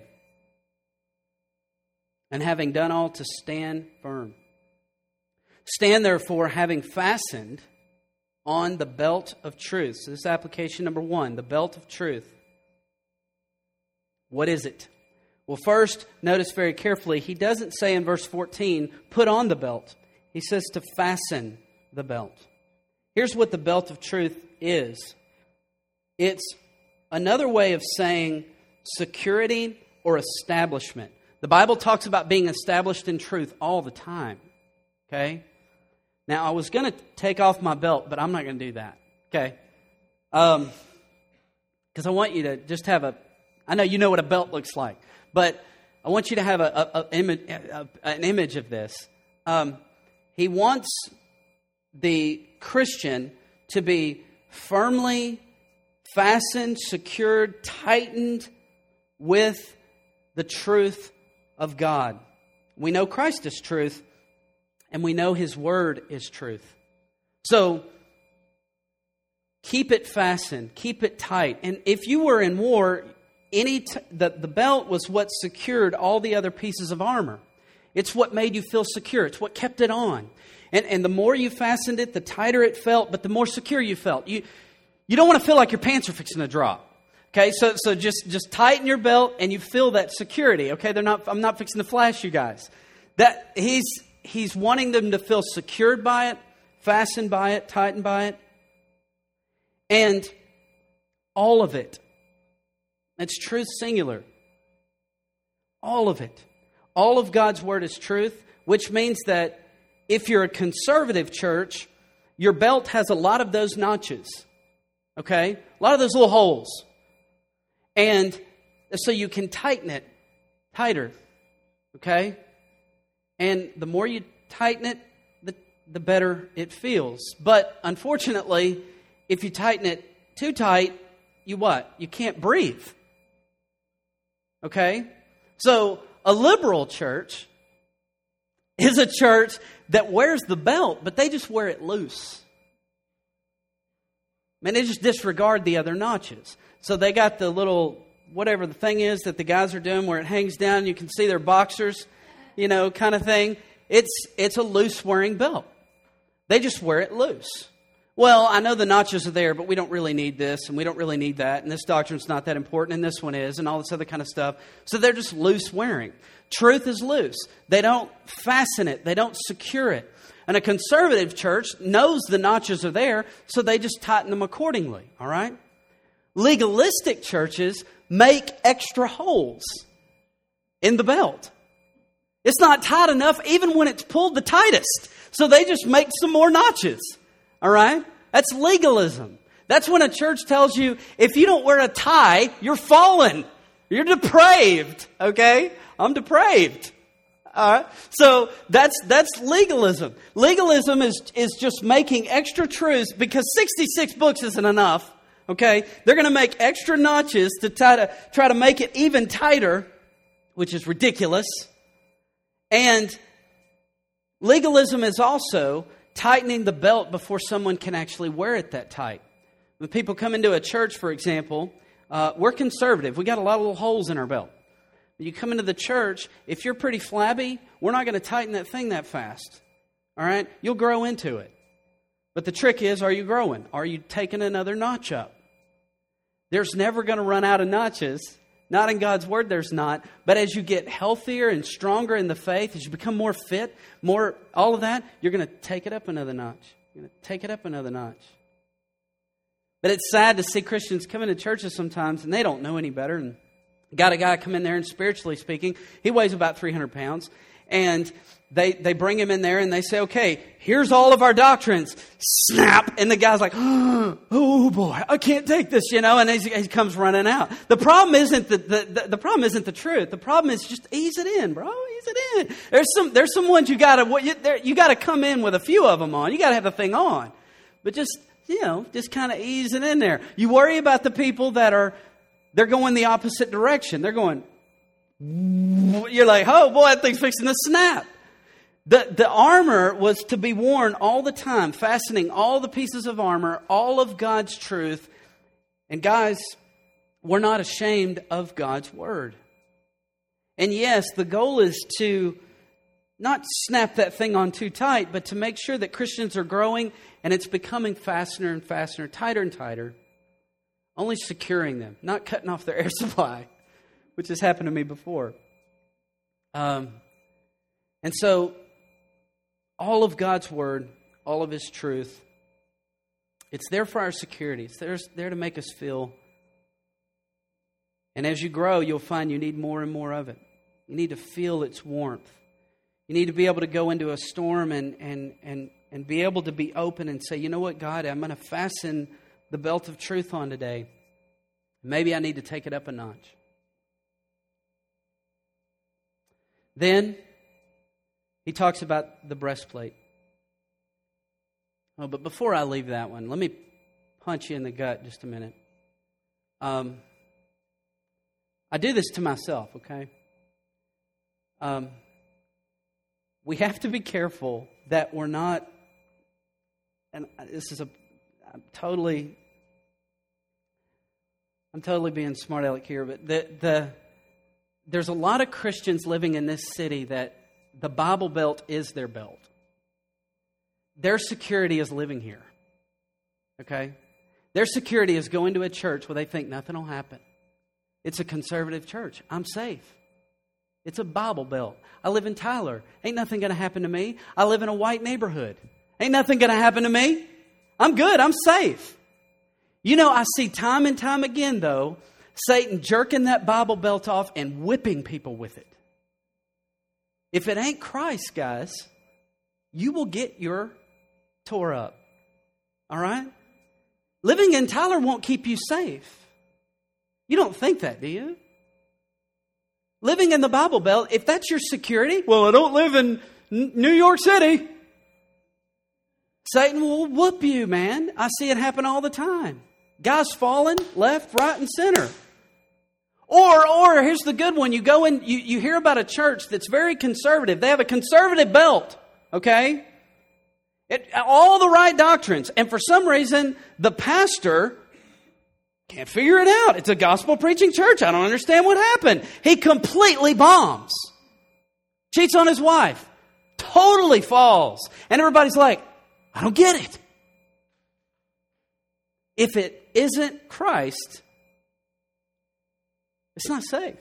And having done all, to stand firm. Stand therefore, having fastened on the belt of truth. So this is application number 1, the belt of truth. What is it? Well, first, notice very carefully, he doesn't say in verse 14, put on the belt. He says to fasten the belt. Here's what the belt of truth is. It's another way of saying security or establishment. The Bible talks about being established in truth all the time. Okay? Now, I was going to take off my belt, but I'm not going to do that. Okay? Because I want you to just have I know you know what a belt looks like, but I want you to have an image of this. He wants the Christian to be firmly fastened, secured, tightened with the truth of God. We know Christ is truth, and we know His Word is truth. So, keep it fastened, keep it tight. And if you were in war, the belt was what secured all the other pieces of armor. It's what made you feel secure. It's what kept it on. And the more you fastened it, the tighter it felt, but the more secure you felt. You don't want to feel like your pants are fixing to drop. Okay, so just tighten your belt and you feel that security. Okay, I'm not fixing to flash you guys. That he's wanting them to feel secured by it, fastened by it, tightened by it. And all of it. It's truth singular. All of it. All of God's Word is truth, which means that if you're a conservative church, your belt has a lot of those notches. Okay? A lot of those little holes. And so you can tighten it tighter. Okay? And the more you tighten it, the better it feels. But unfortunately, if you tighten it too tight, you what? You can't breathe. Okay? So a liberal church is a church that wears the belt, but they just wear it loose. Man, they just disregard the other notches. So they got the little, whatever the thing is that the guys are doing where it hangs down, you can see their boxers, kind of thing. It's a loose wearing belt. They just wear it loose. Well, I know the notches are there, but we don't really need this, and we don't really need that, and this doctrine's not that important, and this one is, and all this other kind of stuff. So they're just loose wearing. Truth is loose. They don't fasten it. They don't secure it. And a conservative church knows the notches are there, so they just tighten them accordingly, all right? Legalistic churches make extra holes in the belt. It's not tight enough even when it's pulled the tightest, so they just make some more notches. All right? That's legalism. That's when a church tells you, if you don't wear a tie, you're fallen. You're depraved. Okay? I'm depraved. All right? So that's legalism. Legalism is just making extra truths because 66 books isn't enough. Okay? They're going to make extra notches to try to make it even tighter, which is ridiculous. And legalism is also tightening the belt before someone can actually wear it that tight. When people come into a church, for example, we're conservative. We got a lot of little holes in our belt. When you come into the church, if you're pretty flabby, we're not going to tighten that thing that fast. All right? You'll grow into it. But the trick is, are you growing? Are you taking another notch up? There's never going to run out of notches. Not in God's Word, there's not. But as you get healthier and stronger in the faith, as you become more fit, more all of that, you're going to take it up another notch. You're going to take it up another notch. But it's sad to see Christians come into churches sometimes, and they don't know any better. And got a guy come in there, and spiritually speaking, he weighs about 300 pounds. And they bring him in there, and they say, okay, here's all of our doctrines. Snap! And the guy's like, oh boy, I can't take this, and he comes running out. The problem isn't the problem isn't the truth. The problem is just ease it in, bro. Ease it in. There's some ones you gotta come in with a few of them on. You gotta have the thing on. But just kind of ease it in there. You worry about the people they're going the opposite direction. They're going, you're like, oh boy, that thing's fixing to snap. The armor was to be worn all the time, fastening all the pieces of armor, all of God's truth. And guys, we're not ashamed of God's Word. And yes, the goal is to not snap that thing on too tight, but to make sure that Christians are growing and it's becoming fastener and fastener, tighter and tighter. Only securing them, not cutting off their air supply, which has happened to me before. And so, all of God's Word, all of His truth, it's there for our security. It's there to make us feel. And as you grow, you'll find you need more and more of it. You need to feel its warmth. You need to be able to go into a storm and be able to be open and say, you know what, God, I'm going to fasten the belt of truth on today. Maybe I need to take it up a notch. Then he talks about the breastplate. Oh, but before I leave that one, let me punch you in the gut just a minute. I do this to myself, okay? We have to be careful that we're not, and this is I'm totally being smart aleck here, but there's a lot of Christians living in this city that the Bible Belt is their belt. Their security is living here. Okay? Their security is going to a church where they think nothing will happen. It's a conservative church. I'm safe. It's a Bible Belt. I live in Tyler. Ain't nothing going to happen to me. I live in a white neighborhood. Ain't nothing going to happen to me. I'm good. I'm safe. I see time and time again, though, Satan jerking that Bible Belt off and whipping people with it. If it ain't Christ, guys, you will get your tore up. All right? Living in Tyler won't keep you safe. You don't think that, do you? Living in the Bible Belt, if that's your security, well, I don't live in New York City. Satan will whoop you, man. I see it happen all the time. Guys falling left, right, and center. Or here's the good one. You go in, you hear about a church that's very conservative. They have a conservative belt, okay? All the right doctrines. And for some reason, the pastor can't figure it out. It's a gospel preaching church. I don't understand what happened. He completely bombs. Cheats on his wife. Totally falls. And everybody's like, I don't get it. If it isn't Christ, it's not safe.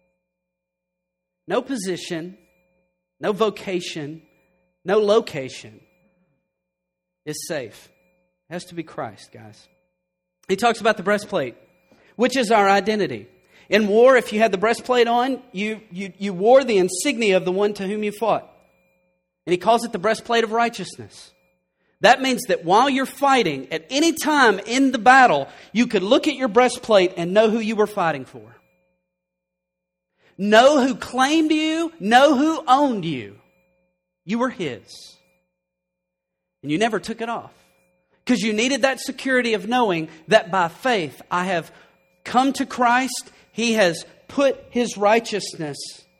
No position, no vocation, no location is safe. It has to be Christ, guys. He talks about the breastplate, which is our identity. In war, if you had the breastplate on, you wore the insignia of the one to whom you fought. And he calls it the breastplate of righteousness. That means that while you're fighting, at any time in the battle, you could look at your breastplate and know who you were fighting for. Know who claimed you, know who owned you. You were His. And you never took it off. Because you needed that security of knowing that by faith I have come to Christ. He has put His righteousness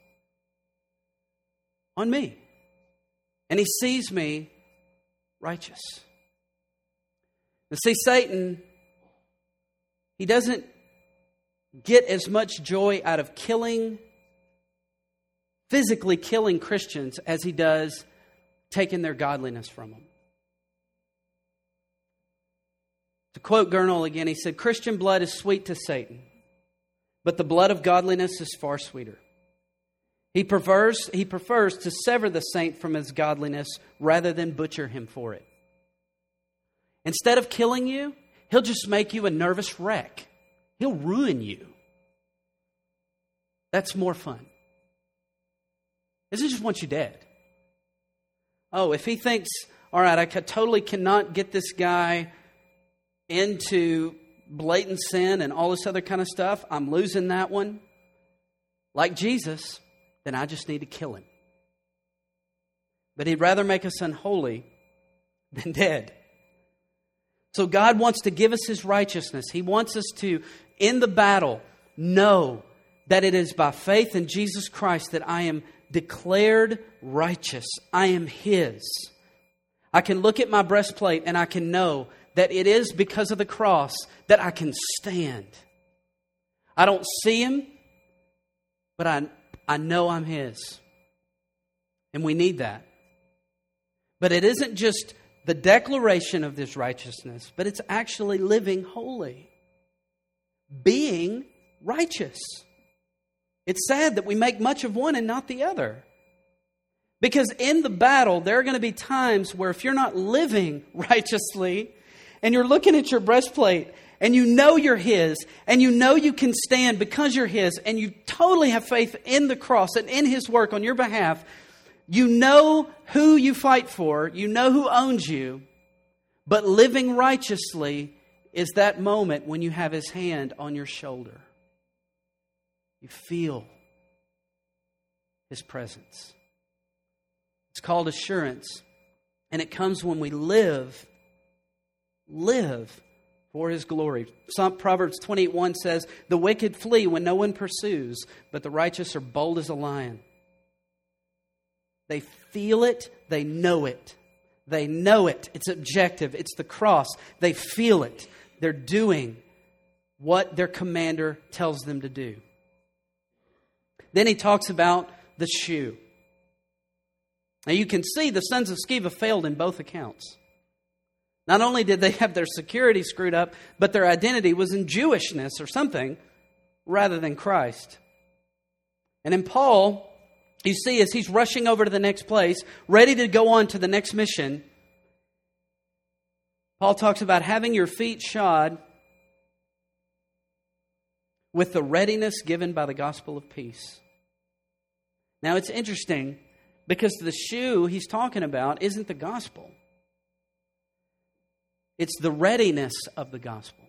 on me. And He sees me righteous. Now see, Satan, he doesn't get as much joy out of physically killing Christians as he does taking their godliness from them. To quote Gurnall again, he said, Christian blood is sweet to Satan, but the blood of godliness is far sweeter. He prefers to sever the saint from his godliness rather than butcher him for it. Instead of killing you, he'll just make you a nervous wreck. He'll ruin you. That's more fun. He doesn't just want you dead. Oh, if he thinks, all right, I totally cannot get this guy into blatant sin and all this other kind of stuff, I'm losing that one. Like Jesus, then I just need to kill him. But he'd rather make us unholy than dead. So God wants to give us His righteousness. He wants us to, in the battle, know that it is by faith in Jesus Christ that I am declared righteous. I am His. I can look at my breastplate and I can know that it is because of the cross that I can stand. I don't see Him, but I know I'm His. And we need that. But it isn't just the declaration of this righteousness, but it's actually living holy. Being righteous. It's sad that we make much of one and not the other. Because in the battle, there are going to be times where if you're not living righteously, and you're looking at your breastplate, and you know you're His, and you know you can stand because you're His, and you totally have faith in the cross and in His work on your behalf, you know who you fight for, you know who owns you, but living righteously is that moment when you have His hand on your shoulder. You feel His presence. It's called assurance, and it comes when we live for His glory. Proverbs 28:1 says, the wicked flee when no one pursues, but the righteous are bold as a lion. They feel it, they know it. They know it. It's objective. It's the cross. They feel it. They're doing what their commander tells them to do. Then he talks about the shoe. Now you can see the sons of Sceva failed in both accounts. Not only did they have their security screwed up, but their identity was in Jewishness or something rather than Christ. And in Paul, you see as he's rushing over to the next place, ready to go on to the next mission, Paul talks about having your feet shod with the readiness given by the gospel of peace. Now it's interesting because the shoe he's talking about isn't the gospel. It's the readiness of the gospel.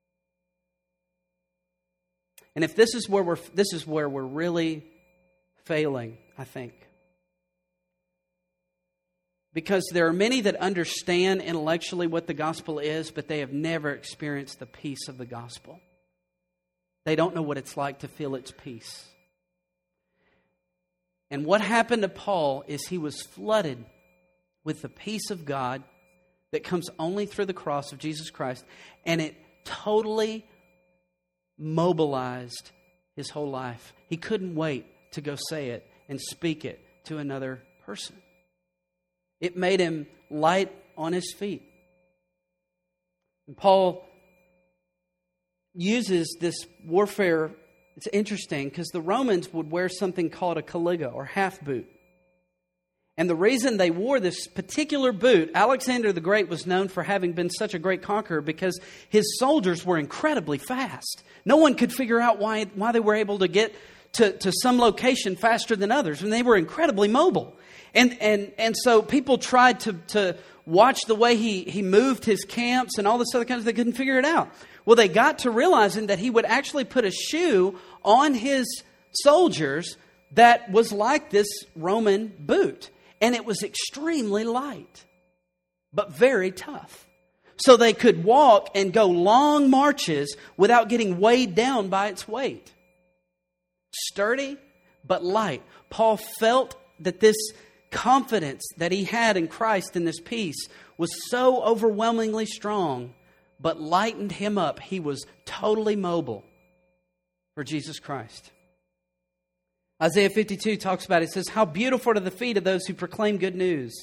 And if this is where we're really failing, I think. Because there are many that understand intellectually what the gospel is, but they have never experienced the peace of the gospel. They don't know what it's like to feel its peace. And what happened to Paul is he was flooded with the peace of God that comes only through the cross of Jesus Christ, and it totally mobilized his whole life. He couldn't wait to go say it and speak it to another person. It made him light on his feet. And Paul uses this warfare. It's interesting because the Romans would wear something called a caliga or half boot. And the reason they wore this particular boot, Alexander the Great was known for having been such a great conqueror because his soldiers were incredibly fast. No one could figure out why they were able to get to some location faster than others. And they were incredibly mobile. And so people tried to watch the way he moved his camps and all this other kind of thing. They couldn't figure it out. Well, they got to realizing that he would actually put a shoe on his soldiers that was like this Roman boot. And it was extremely light, but very tough. So they could walk and go long marches without getting weighed down by its weight. Sturdy, but light. Paul felt that this confidence that he had in Christ and this peace was so overwhelmingly strong, but lightened him up. He was totally mobile for Jesus Christ. Isaiah 52 talks about it. It says, how beautiful are the feet of those who proclaim good news.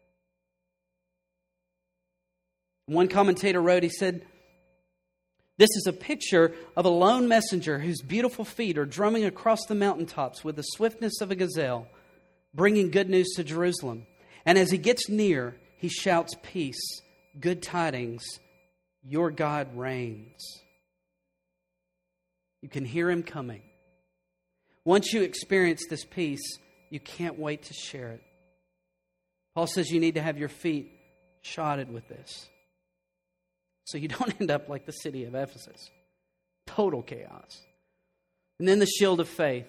One commentator wrote, he said, this is a picture of a lone messenger whose beautiful feet are drumming across the mountaintops with the swiftness of a gazelle, bringing good news to Jerusalem. And as he gets near, he shouts peace, good tidings, your God reigns. You can hear him coming. Once you experience this peace, you can't wait to share it. Paul says you need to have your feet shodded with this, so you don't end up like the city of Ephesus. Total chaos. And then the shield of faith.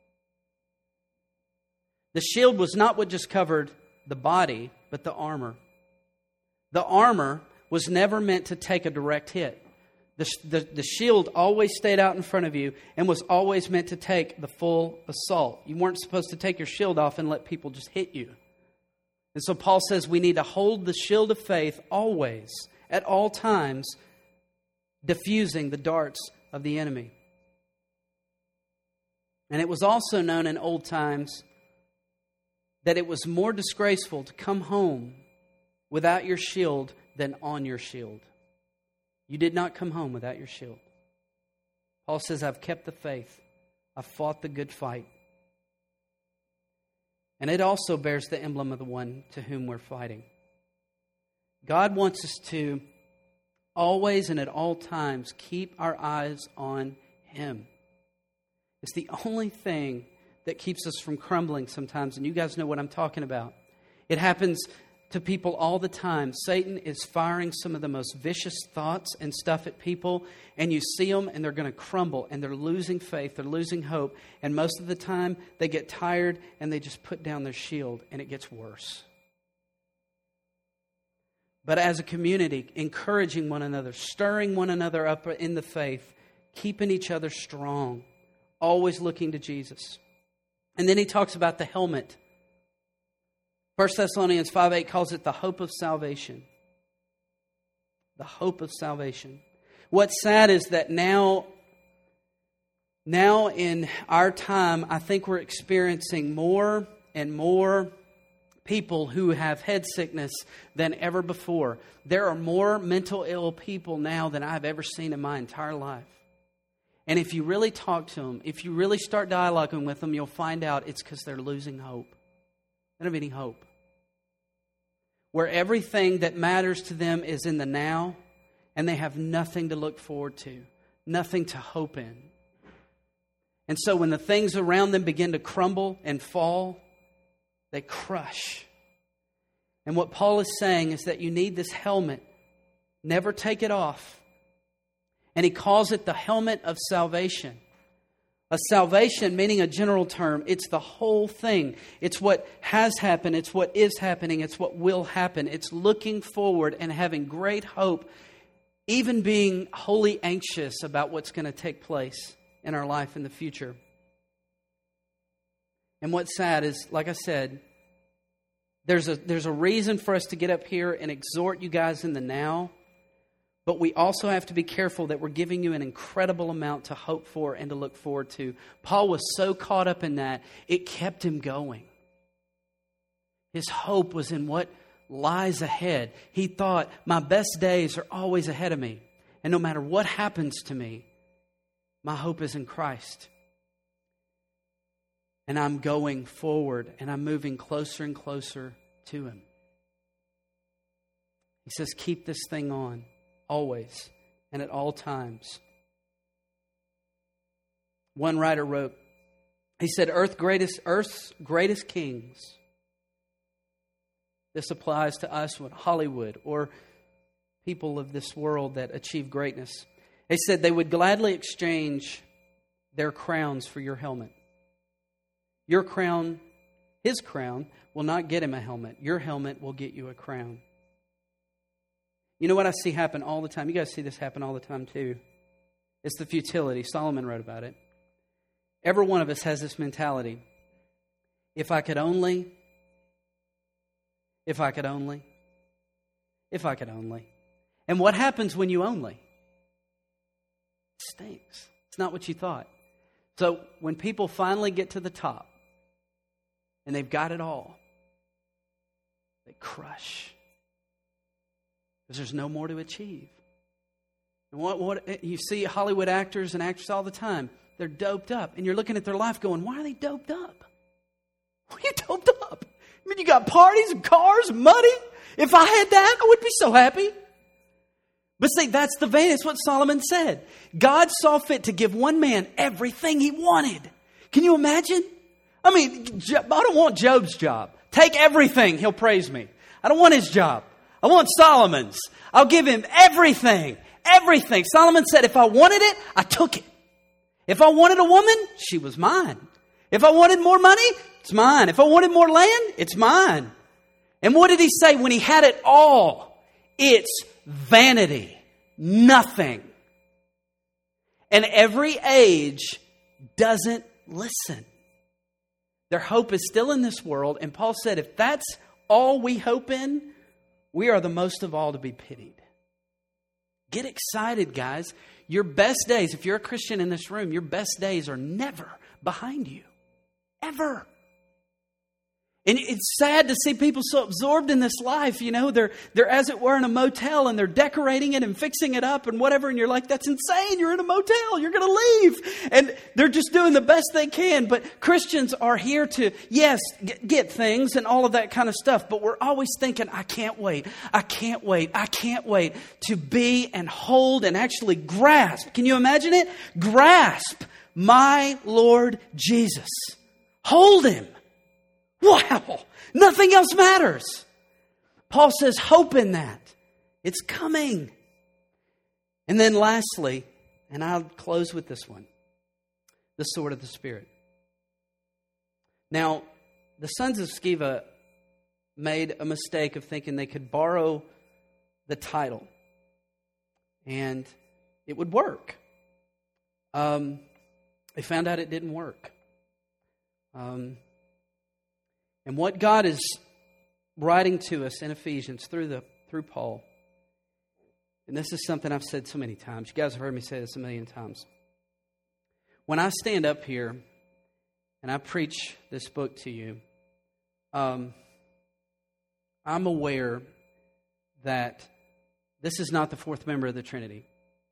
The shield was not what just covered the body, but the armor. The armor was never meant to take a direct hit. The shield always stayed out in front of you and was always meant to take the full assault. You weren't supposed to take your shield off and let people just hit you. And so Paul says we need to hold the shield of faith always, at all times, diffusing the darts of the enemy. And it was also known in old times that it was more disgraceful to come home without your shield than on your shield. You did not come home without your shield. Paul says, I've kept the faith. I've fought the good fight. And it also bears the emblem of the one to whom we're fighting. God wants us to always and at all times keep our eyes on Him. It's the only thing that keeps us from crumbling sometimes. And you guys know what I'm talking about. It happens to people all the time. Satan is firing some of the most vicious thoughts and stuff at people, and you see them and they're going to crumble and they're losing faith, they're losing hope, and most of the time they get tired and they just put down their shield and it gets worse. But as a community, encouraging one another, stirring one another up in the faith, keeping each other strong, always looking to Jesus. And then he talks about the helmet. 1 Thessalonians 5:8 calls it the hope of salvation. The hope of salvation. What's sad is that now in our time, I think we're experiencing more and more people who have head sickness than ever before. There are more mental ill people now than I've ever seen in my entire life. And if you really talk to them, if you really start dialoguing with them, you'll find out it's because they're losing hope. They don't have any hope. Where everything that matters to them is in the now, and they have nothing to look forward to, nothing to hope in. And so when the things around them begin to crumble and fall, they crush. And what Paul is saying is that you need this helmet. Never take it off. And he calls it the helmet of salvation. A salvation, meaning a general term, it's the whole thing. It's what has happened. It's what is happening. It's what will happen. It's looking forward and having great hope, even being wholly anxious about what's going to take place in our life in the future. And what's sad is, like I said, there's a reason for us to get up here and exhort you guys in the now. But we also have to be careful that we're giving you an incredible amount to hope for and to look forward to. Paul was so caught up in that, it kept him going. His hope was in what lies ahead. He thought, my best days are always ahead of me. And no matter what happens to me, my hope is in Christ. And I'm going forward and I'm moving closer and closer to Him. He says, keep this thing on. Always and at all times. One writer wrote, he said, Earth's greatest kings. This applies to us with Hollywood or people of this world that achieve greatness. They said they would gladly exchange their crowns for your helmet. Your crown, his crown, will not get him a helmet. Your helmet will get you a crown. You know what I see happen all the time? You guys see this happen all the time too. It's the futility. Solomon wrote about it. Every one of us has this mentality. If I could only. If I could only. If I could only. And what happens when you only? It stinks. It's not what you thought. So when people finally get to the top and they've got it all, they crush. Because there's no more to achieve. And what you see Hollywood actors and actresses all the time, they're doped up. And you're looking at their life going, why are they doped up? Why are you doped up? I mean, you got parties and cars and money. If I had that, I would be so happy. But see, that's the vein. It's what Solomon said. God saw fit to give one man everything he wanted. Can you imagine? I mean, I don't want Job's job. Take everything, he'll praise me. I don't want his job. I want Solomon's. I'll give him everything. Everything. Solomon said, if I wanted it, I took it. If I wanted a woman, she was mine. If I wanted more money, it's mine. If I wanted more land, it's mine. And what did he say when he had it all? It's vanity. Nothing. And every age doesn't listen. Their hope is still in this world. And Paul said, if that's all we hope in, we are the most of all to be pitied. Get excited, guys. Your best days, if you're a Christian in this room, your best days are never behind you. Ever. And it's sad to see people so absorbed in this life. You know, they're as it were in a motel and they're decorating it and fixing it up and whatever. And you're like, that's insane. You're in a motel. You're going to leave. And they're just doing the best they can. But Christians are here to, yes, get things and all of that kind of stuff. But we're always thinking, I can't wait. I can't wait. I can't wait to be and hold and actually grasp. Can you imagine it? Grasp my Lord Jesus. Hold Him. Wow, nothing else matters. Paul says, hope in that. It's coming. And then lastly, and I'll close with this one, the sword of the Spirit. Now, the sons of Sceva made a mistake of thinking they could borrow the title and it would work. They found out it didn't work. And what God is writing to us in Ephesians through Paul, and this is something I've said so many times. You guys have heard me say this a million times. When I stand up here and I preach this book to you, I'm aware that this is not the fourth member of the Trinity.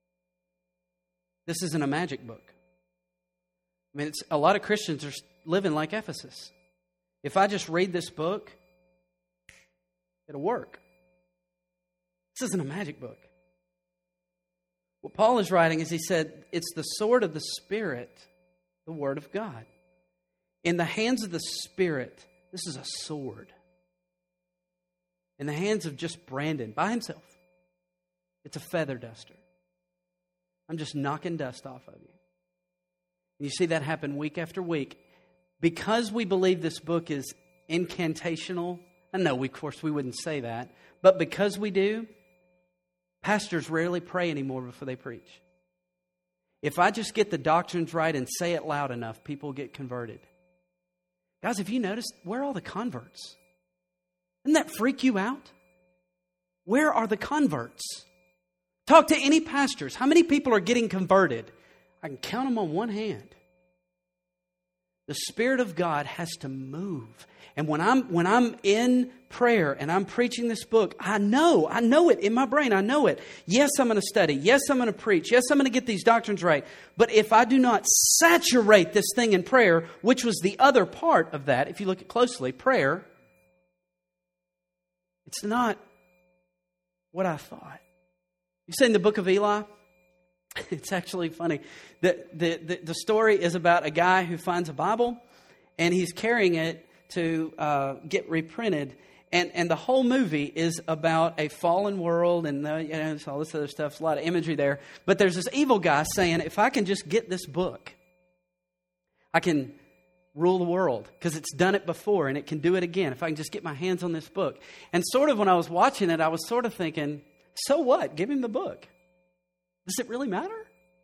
This isn't a magic book. I mean, a lot of Christians are living like Ephesus. If I just read this book, it'll work. This isn't a magic book. What Paul is writing is he said, it's the sword of the Spirit, the Word of God. In the hands of the Spirit, this is a sword. In the hands of just Brandon, by himself, it's a feather duster. I'm just knocking dust off of you. You see that happen week after week. Because we believe this book is incantational, and no, of course we wouldn't say that, but because we do, pastors rarely pray anymore before they preach. If I just get the doctrines right and say it loud enough, people get converted. Guys, have you noticed, where are all the converts? Doesn't that freak you out? Where are the converts? Talk to any pastors. How many people are getting converted? I can count them on one hand. The Spirit of God has to move. And when I'm in prayer and I'm preaching this book, I know it in my brain. I know it. Yes, I'm going to study. Yes, I'm going to preach. Yes, I'm going to get these doctrines right. But if I do not saturate this thing in prayer, which was the other part of that, if you look at closely, prayer, it's not what I thought. You say in the book of Eli, it's actually funny. The story is about a guy who finds a Bible and he's carrying it to get reprinted. And the whole movie is about a fallen world and all this other stuff. There's a lot of imagery there. But there's this evil guy saying, if I can just get this book, I can rule the world because it's done it before and it can do it again. If I can just get my hands on this book. And sort of when I was watching it, I was sort of thinking, so what? Give him the book. Does it really matter?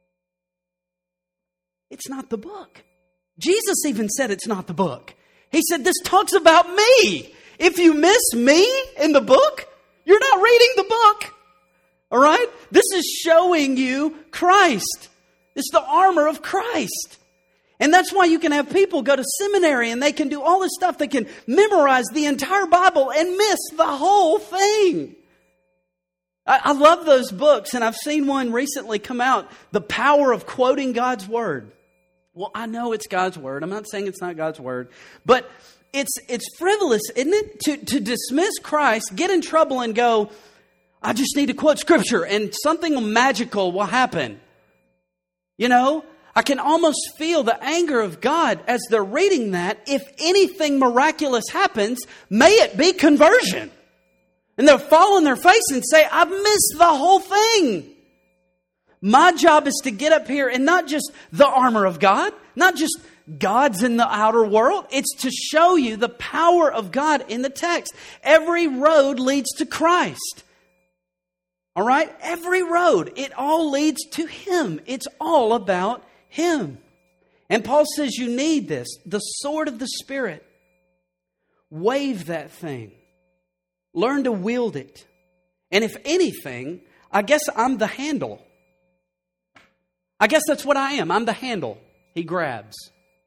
It's not the book. Jesus even said it's not the book. He said, this talks about me. If you miss me in the book, you're not reading the book. All right? This is showing you Christ. It's the armor of Christ. And that's why you can have people go to seminary and they can do all this stuff. They can memorize the entire Bible and miss the whole thing. I love those books, and I've seen one recently come out, The Power of Quoting God's Word. Well, I know it's God's Word. I'm not saying it's not God's Word. But it's frivolous, isn't it? To dismiss Christ, get in trouble and go, I just need to quote Scripture, and something magical will happen. You know? I can almost feel the anger of God as they're reading that. If anything miraculous happens, may it be conversion. And they'll fall on their face and say, I've missed the whole thing. My job is to get up here and not just the armor of God, not just God's in the outer world. It's to show you the power of God in the text. Every road leads to Christ. All right? Every road. It all leads to Him. It's all about Him. And Paul says you need this. The sword of the Spirit. Wave that thing. Learn to wield it. And if anything, I guess I'm the handle. I guess that's what I am. I'm the handle He grabs.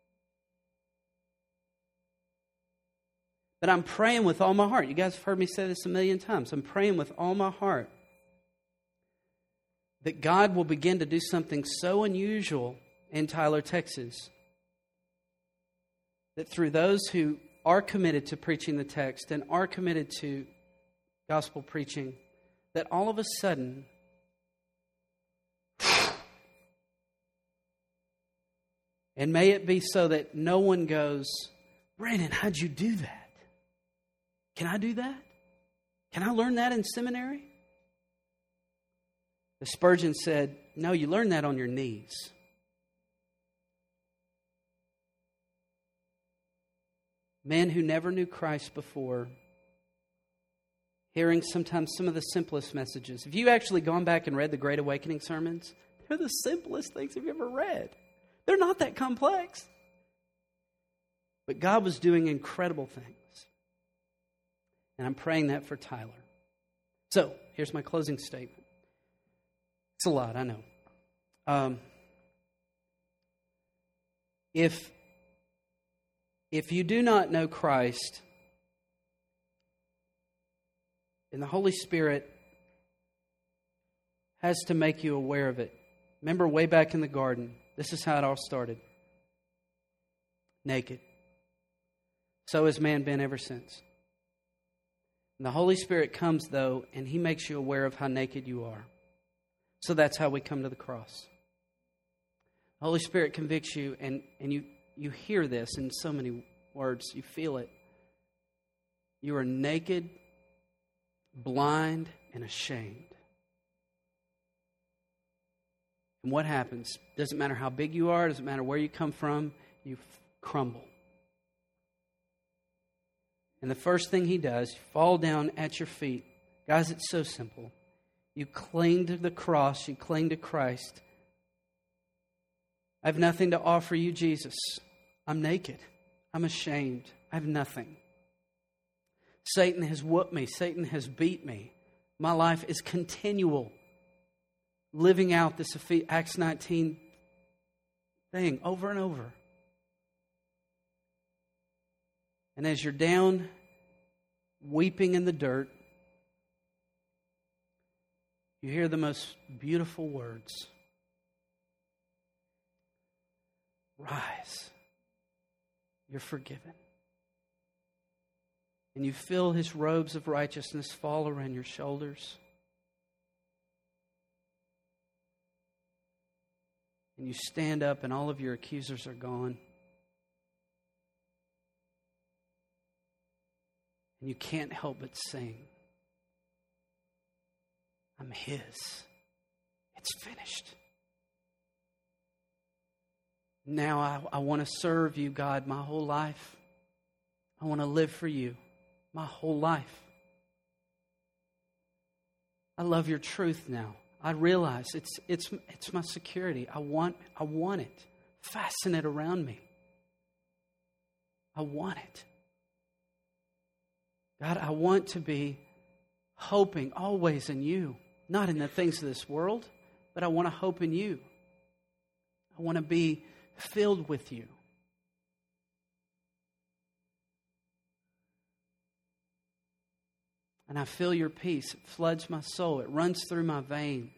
But I'm praying with all my heart. You guys have heard me say this a million times. I'm praying with all my heart that God will begin to do something so unusual in Tyler, Texas, that through those who are committed to preaching the text and are committed to gospel preaching, that all of a sudden, and may it be so that no one goes, Brandon, how'd you do that? Can I do that? Can I learn that in seminary? The Spurgeon said, no, you learn that on your knees. Men who never knew Christ before, hearing sometimes some of the simplest messages. If you actually gone back and read the Great Awakening sermons, they're the simplest things you've ever read. They're not that complex. But God was doing incredible things. And I'm praying that for Tyler. So, here's my closing statement. It's a lot, I know. If you do not know Christ, and the Holy Spirit has to make you aware of it. Remember way back in the garden, this is how it all started. Naked. So has man been ever since. And the Holy Spirit comes, though, and He makes you aware of how naked you are. So that's how we come to the cross. The Holy Spirit convicts you, and you hear this in so many words. You feel it. You are naked, blind, and ashamed. And what happens? Doesn't matter how big you are, doesn't matter where you come from, you crumble. And the first thing he does, you fall down at your feet. Guys, it's so simple. You cling to the cross, you cling to Christ. I have nothing to offer you, Jesus. I'm naked. I'm ashamed. I have nothing. Satan has whooped me. Satan has beat me. My life is continual. Living out this Acts 19 thing over and over. And as you're down, weeping in the dirt, you hear the most beautiful words. Rise. You're forgiven. And you feel his robes of righteousness fall around your shoulders. And you stand up and all of your accusers are gone. And you can't help but sing. I'm his. It's finished. Now I want to serve you, God, my whole life. I want to live for you my whole life. I love your truth now. I realize it's my security. I want it. Fasten it around me. I want it. God, I want to be hoping always in you, not in the things of this world, but I want to hope in you. I want to be filled with you. And I feel your peace. It floods my soul. It runs through my veins.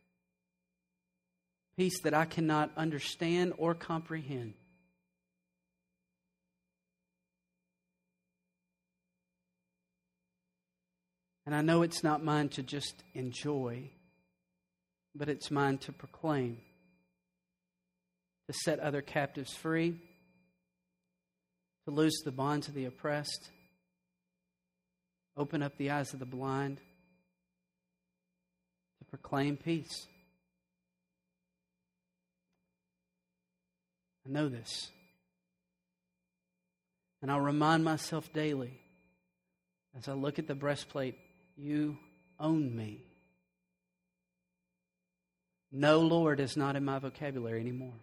Peace that I cannot understand or comprehend. And I know it's not mine to just enjoy, but it's mine to proclaim, to set other captives free, to loose the bonds of the oppressed, open up the eyes of the blind, to proclaim peace. I know this. And I'll remind myself daily as I look at the breastplate, you own me. No, Lord, is not in my vocabulary anymore.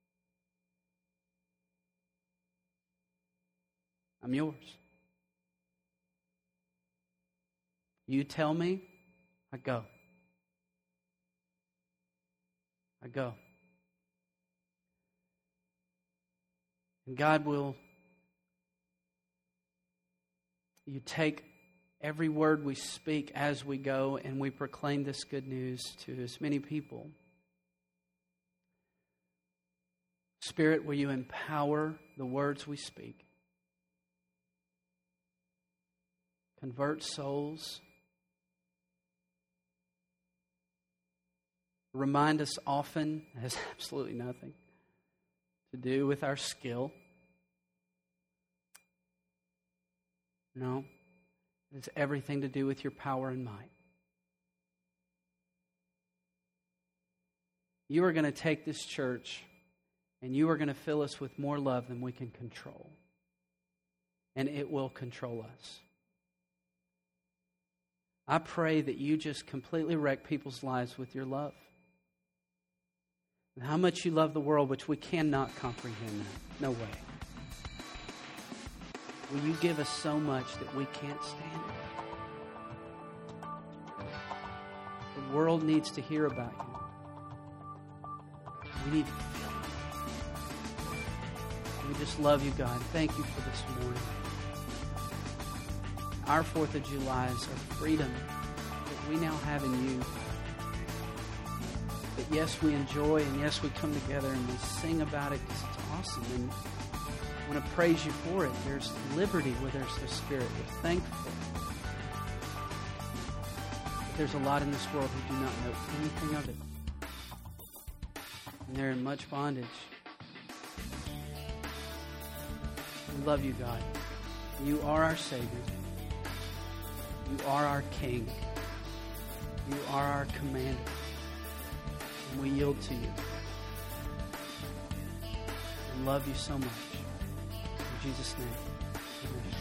I'm yours. You tell me, I go. I go. And God will, you take every word we speak as we go and we proclaim this good news to as many people. Spirit, will you empower the words we speak? Convert souls. Remind us often, it has absolutely nothing to do with our skill. No, it has everything to do with your power and might. You are going to take this church and you are going to fill us with more love than we can control. And it will control us. I pray that you just completely wreck people's lives with your love. And how much you love the world, which we cannot comprehend. No way. Will you give us so much that we can't stand it? The world needs to hear about you. We need to feel it. We just love you, God. Thank you for this morning. Our 4th of July is our freedom that we now have in you. That yes, we enjoy, and yes, we come together and we sing about it because it's awesome. And I want to praise you for it. There's liberty where there's the Spirit. We're thankful. But there's a lot in this world who do not know anything of it. And they're in much bondage. We love you, God. You are our Savior. You are our King. You are our Commander. And we yield to you. We love you so much. In Jesus' name, amen.